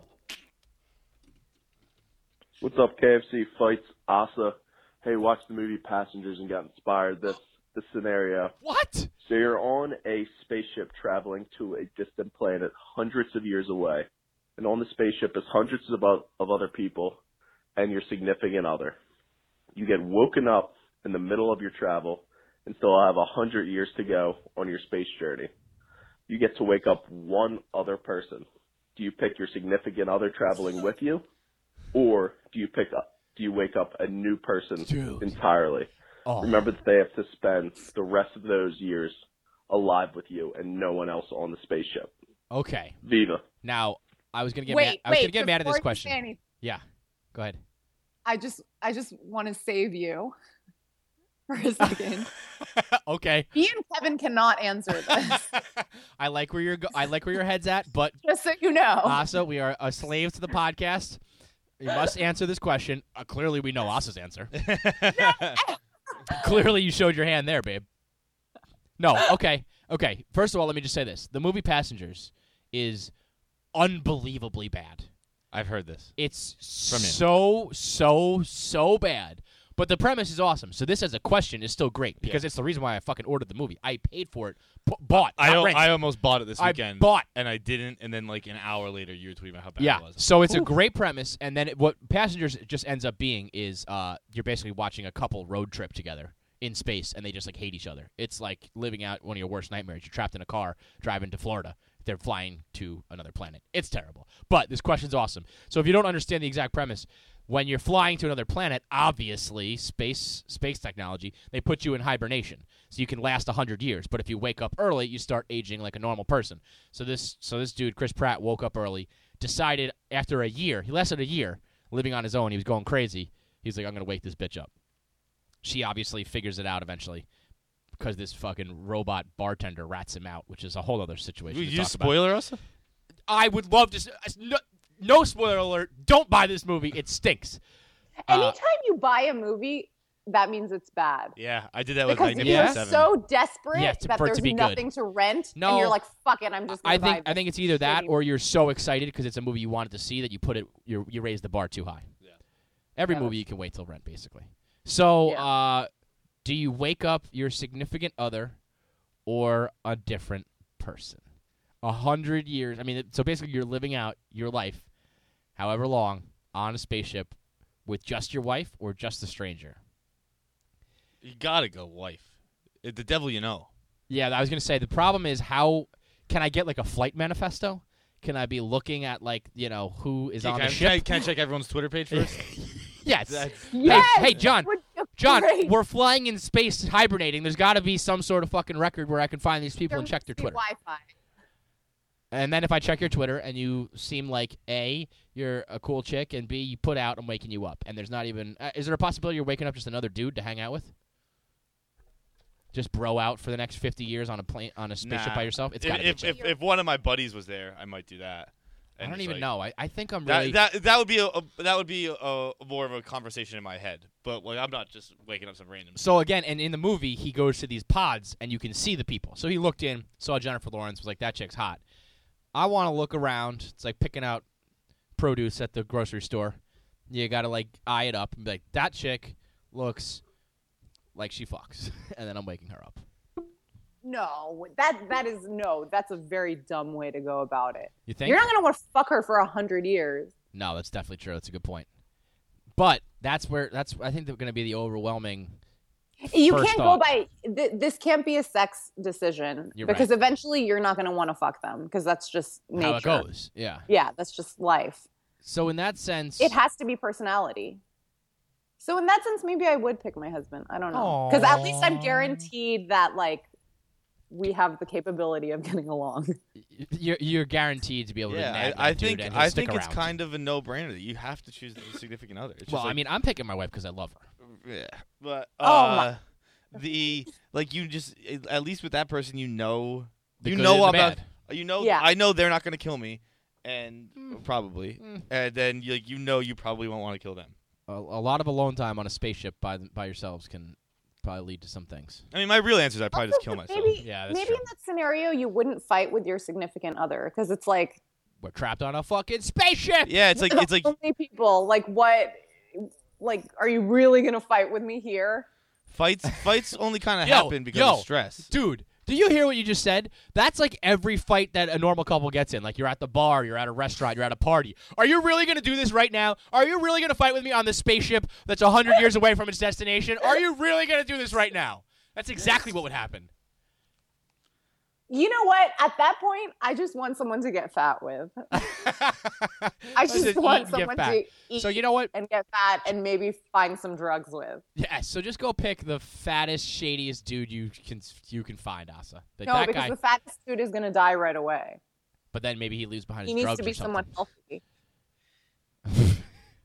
What's up, K F C Fights, Asa? Hey, watched the movie Passengers and got inspired. This this scenario. What? So you're on a spaceship traveling to a distant planet hundreds of years away. And on the spaceship is hundreds of, o- of other people. and your significant other. You get woken up in the middle of your travel and still have a hundred years to go on your space journey. You get to wake up one other person. Do you pick your significant other traveling with you, or do you pick up? Do you wake up a new person Dude. entirely? Oh. Remember that they have to spend the rest of those years alive with you and no one else on the spaceship. Okay. Viva. Now, I was gonna get Wait, mad. I was wait, gonna get mad at this before you question. say anything, Yeah. Go ahead. I just, I just want to save you for a second. Okay. Me and Kevin cannot answer this, I like where you're. Go- I like where your head's at, but just so you know. Asa, we are a slave to the podcast. You must answer this question. Uh, clearly, we know Asa's answer. Clearly, you showed your hand there, babe. No, okay, okay. First of all, let me just say this: the movie Passengers is unbelievably bad. I've heard this. It's From you. so, so, so bad. But the premise is awesome. So this as a question is still great because Yeah. it's the reason why I fucking ordered the movie. I paid for it, p- bought, I not al- rented. I almost bought it this I weekend. bought. and I didn't. And then like an hour later, you were tweeting about how bad Yeah, it was. so it's a great premise, and then it, what Passengers just ends up being is uh, you're basically watching a couple road trip together in space, and they just like hate each other. It's like living out one of your worst nightmares. You're trapped in a car driving to Florida. They're flying to another planet. It's terrible, but this question's awesome. So if you don't understand the exact premise, when you're flying to another planet, obviously space space technology, they put you in hibernation, so you can last a hundred years. But if you wake up early, you start aging like a normal person. So this so this dude, Chris Pratt, woke up early, decided after a year, he lasted a year living on his own. He was going crazy. He's like, I'm gonna wake this bitch up. She obviously figures it out eventually because this fucking robot bartender rats him out, which is a whole other situation. Did to you talk about. spoiler us? I would love to. s- No, no spoiler alert. Don't buy this movie. It stinks. Uh, Anytime you buy a movie, that means it's bad. Yeah, I did that with Because Magnificent you're Yeah? Seven. so desperate Yeah, to- that for it there's to be good. nothing to rent, No. and you're like, "Fuck it, I'm just." Gonna I think buy I this think it's either that shitty or you're so excited because it's a movie you wanted to see that you put it you you raise the bar too high. Yeah. Every Yeah, movie that's you can wait till rent basically. So, Yeah. uh, do you wake up your significant other or a different person? A hundred years. I mean, it- so basically you're living out your life, however long, on a spaceship with just your wife or just a stranger. You gotta go, wife. It, the devil you know. Yeah, I was gonna say the problem is how can I get like a flight manifesto? Can I be looking at like you know who is Can, on can, the I, can, I, ship? can I check everyone's Twitter page first? Yes. That's- Yes! Hey, hey, John. Would be John, great. we're flying in space, hibernating. There's got to be some sort of fucking record where I can find these people and check their Emergency Twitter. Wi-Fi. And then if I check your Twitter and you seem like A, you're a cool chick, and B, you put out, I'm waking you up. And there's not even. Uh, is there a possibility you're waking up just another dude to hang out with? Just bro out for the next fifty years on a plane on a spaceship Nah. by yourself? It's if, got to be. a if, chick. if, if one of my buddies was there, I might do that. I And don't just, even like, know. I, I think I'm That, really. that that would be a, a that would be a, a more of a conversation in my head, but like I'm not just waking up some random. So again, and in the movie, he goes to these pods, and you can see the people. So he looked in, saw Jennifer Lawrence, was like, "That chick's hot." I want to look around. It's like picking out produce at the grocery store. You got to like eye it up and be like, "That chick looks like she fucks," and then I'm waking her up. No, that that is no. That's a very dumb way to go about it. You think? You're not gonna want to fuck her for a hundred years. No, that's definitely true. That's a good point. But that's where that's I think they're going to be the overwhelming. You First can't thought. go by. Th- this can't be a sex decision You're because right. eventually you're not gonna want to fuck them because that's just nature. How it goes. Yeah. Yeah, that's just life. So in that sense, It has to be personality. So in that sense, maybe I would pick my husband. I don't know because at least I'm guaranteed that like we have the capability of getting along. you're you're guaranteed to be able to. Yeah, nag I, I that dude think and he'll I stick think it's around. kind of a no-brainer that you have to choose the significant other. It's just Well, I like- mean, I'm picking my wife because I love her. yeah, but Oh, uh, the like you just at least with that person you know The you good know and the about bad. you know Yeah. I know they're not gonna kill me, and Mm. probably, Mm. and then you like you know you probably won't want to kill them. A, a lot of alone time on a spaceship by by yourselves can probably lead to some things. I mean, my real answer is I'd probably just kill myself. Maybe, Yeah, that's maybe true. in that scenario you wouldn't fight with your significant other because it's like We're trapped on a fucking spaceship. Yeah, it's like we're the it's like only people. Like what? Like, are you really gonna fight with me here? fights fights only kind of Yo, happen because yo. of stress. Dude, Do you hear what you just said? That's like every fight that a normal couple gets in. Like you're at the bar, you're at a restaurant, you're at a party. Are you really going to do this right now? Are you really going to fight with me on this spaceship that's one hundred years away from its destination? Are you really going to do this right now? That's exactly what would happen. You know what? At that point, I just want someone to get fat with. I just Just want eat and get someone fat. to eat So you know what? and get fat and maybe find some drugs with. Yeah, so just go pick the fattest, shadiest dude you can you can find, Asa. But No, that because guy, the fattest dude is going to die right away. but then maybe he leaves behind He his needs drugs to be or someone something. healthy.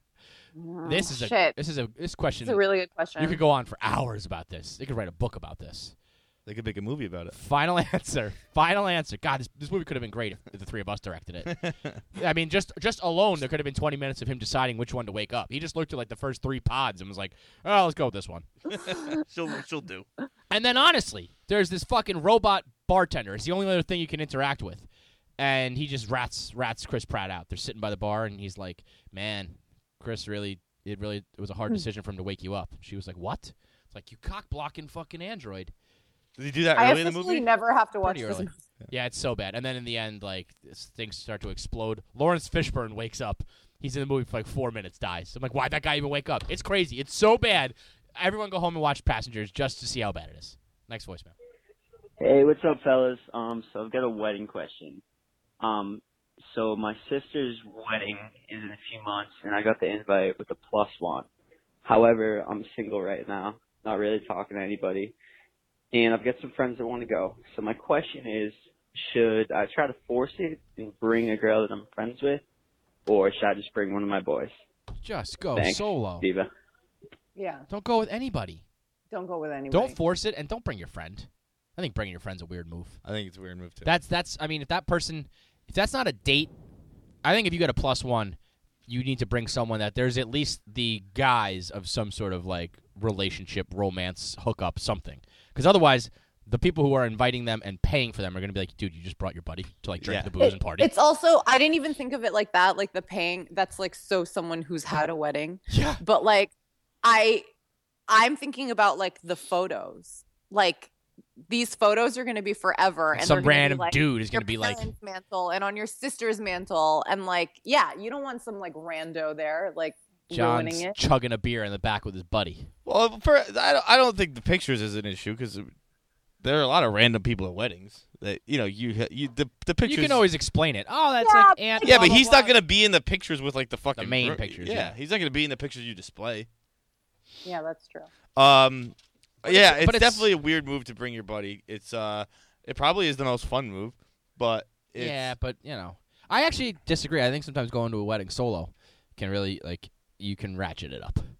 This is a Shit. this is a this question. It's a really good question. You could go on for hours about this. They could write a book about this. They could make a movie about it. Final answer. Final answer. God, this, this movie could have been great if the three of us directed it. I mean, just just alone, there could have been twenty minutes of him deciding which one to wake up. He just looked at like the first three pods and was like, "Oh, let's go with this one." she'll she'll do. And then honestly, there's this fucking robot bartender. It's the only other thing you can interact with, and he just rats rats Chris Pratt out. They're sitting by the bar, and he's like, "Man, Chris, really, it really it was a hard decision for him to wake you up." She was like, "What?" It's like, "You cock blocking fucking android." Did he do that I early in the officially movie? never have to watch Pretty this early. movie. Yeah, it's so bad. And then in the end, like this, things start to explode. Lawrence Fishburne wakes up. He's in the movie for like four minutes, dies. I'm like, why'd that guy even wake up? It's crazy. It's so bad. Everyone go home and watch Passengers just to see how bad it is. Next voicemail. Hey, what's up, fellas? Um, so I've got a wedding question. Um, so my sister's wedding is in a few months, and I got the invite with a plus one. However, I'm single right now, not really talking to anybody, and I've got some friends that want to go. So my question is, should I try to force it and bring a girl that I'm friends with, or should I just bring one of my boys? Just go Thanks, solo. Diva. Yeah, Don't go with anybody. don't go with anybody. Don't force it, and don't bring your friend. I think bringing your friend's a weird move. I think it's a weird move too. That's that's. I mean, if that person, if that's not a date, I think if you get a plus one, you need to bring someone that there's at least the guise of some sort of like relationship, romance, hookup, something. Because otherwise, the people who are inviting them and paying for them are going to be like, dude, you just brought your buddy to like drink Yeah. the booze and party. It's also, I didn't even think of it like that, like the paying. That's like so someone who's had a wedding. Yeah. But like, I, I'm thinking about like the photos. Like these photos are going to be forever, and Some they're gonna random be, like, dude is going your to be like, parents' mantle and on your sister's mantle, and like, yeah, you don't want some like rando there, like John's ruining it. chugging a beer in the back with his buddy. Well, for, I don't, I don't think the pictures is an issue because there are a lot of random people at weddings that you know you you the the pictures. You can always explain it. Oh, that's Yeah, like Aunt. yeah, blah, but blah, he's blah. not gonna be in the pictures with like the fucking main gro- pictures, Yeah, yeah. he's not gonna be in the pictures you display. Yeah, that's true. Um, yeah, it's, but it's- definitely a weird move to bring your buddy. It's uh, it probably is the most fun move, but it's, Yeah, but you know, I actually disagree. I think sometimes going to a wedding solo can really like you can ratchet it up.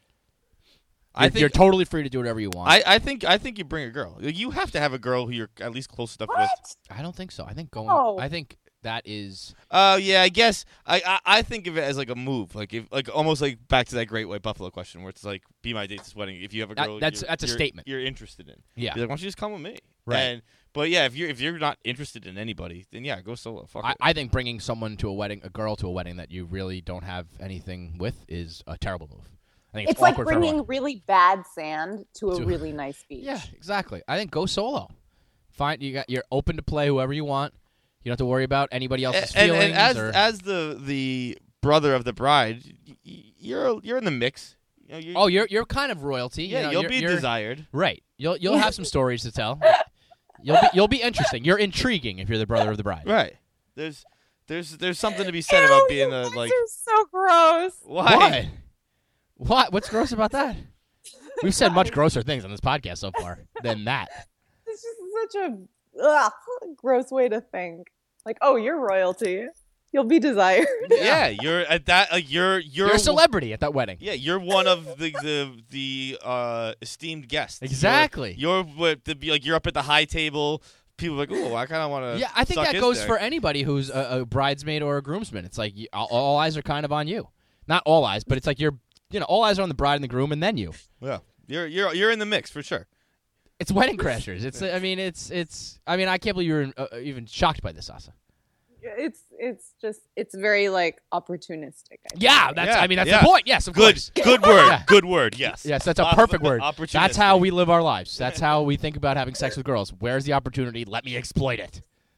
I You're, think you're totally free to do whatever you want. I, I think I think you bring a girl. Like, you have to have a girl who you're at least close enough with. What? I don't think so. I think going. No. I think that is. Oh yeah, I guess I, I I think of it as like a move, like if like almost like back to that Great White Buffalo question, where it's like, be my date this wedding. If you have a That- girl, that's- you're- that's a you're- statement. You're interested in. Yeah. Be like, why don't you just come with me? Right. And, but yeah, if you're if you're not interested in anybody, then yeah, go solo. Fuck I, it. I think bringing someone to a wedding, a girl to a wedding that you really don't have anything with, is a terrible move. I think it's, It's like awkward for bringing everyone. really bad sand to a To- really nice beach. Yeah, exactly. I think go solo. Fine, you got you're open to play whoever you want. You don't have to worry about anybody else's and, feelings. and as or, as the the brother of the bride, y- y- you're you're in the mix. You know, you're, oh, you're you're kind of royalty. yeah, you know, you'll you're, be you're, desired. Right. You'll you'll have some stories to tell. You'll be you'll be interesting. You're intriguing if you're the brother of the bride. Right. There's there's there's something to be said about being a like. so gross. Why? What? What? What's gross about that? We've said much grosser things on this podcast so far than that. It's just such a ugh, gross way to think. Like, oh, you're royalty. You'll be desired. Yeah, you're at that. Like you're you're, You're a celebrity at that wedding. Yeah, you're one of the the the uh, esteemed guests. Exactly. You're, you're what to be like. You're up at the high table. People are like, oh, I kind of want to. Yeah, I think that goes for anybody who's a, a bridesmaid or a groomsman. It's like you, all, all eyes are kind of on you. Not all eyes, but it's like you're, you know, all eyes are on the bride and the groom, and then you. Yeah, you're you're you're in the mix for sure. It's Wedding Crashers. It's. I mean, it's. It's. I mean, I can't believe you're uh, even shocked by this, Asa. it's it's just it's very like opportunistic. I Yeah, think. that's. Yeah, I mean, that's yeah. the point. Yes, of Good, course. good word. Yeah. Good word. Yes. Yes, that's a Opp- perfect word. opportunistic. That's how we live our lives. That's how we think about having sex with girls. Where's the opportunity? Let me exploit it.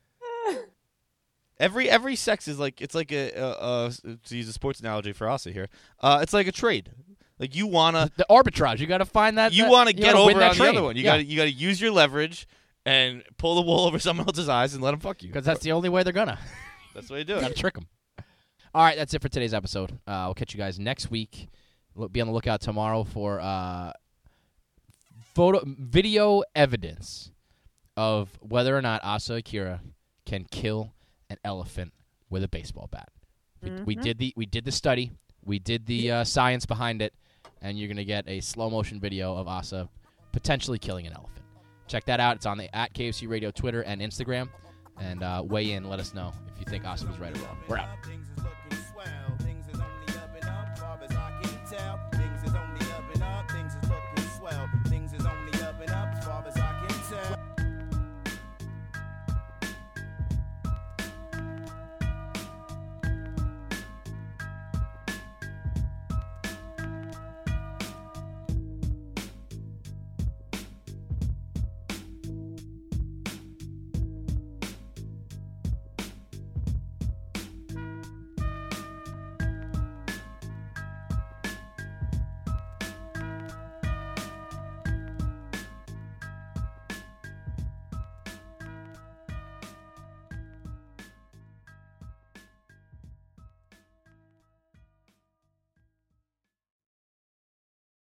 Every every sex is like it's like a, a, a to use a sports analogy for Asa here. Uh, it's like a trade. Like you wanna The arbitrage. You got to find that. you that- wanna get gotta win over that on trade. the other one. You yeah. gotta you gotta use your leverage and pull the wool over someone else's eyes and let them fuck you. Because that's the only way they're gonna. That's the way you do Got to it. trick them. All right, that's it for today's episode. Uh, we'll catch you guys next week. Look, be on the lookout tomorrow for uh, photo, video evidence of whether or not Asa Akira can kill an elephant with a baseball bat. We, we did the we did the study. We did the uh, science behind it, and you're gonna get a slow motion video of Asa potentially killing an elephant. Check that out. It's on the at K F C Radio Twitter and Instagram. And uh, weigh in. Let us know if you think Asa was right or wrong. We're out.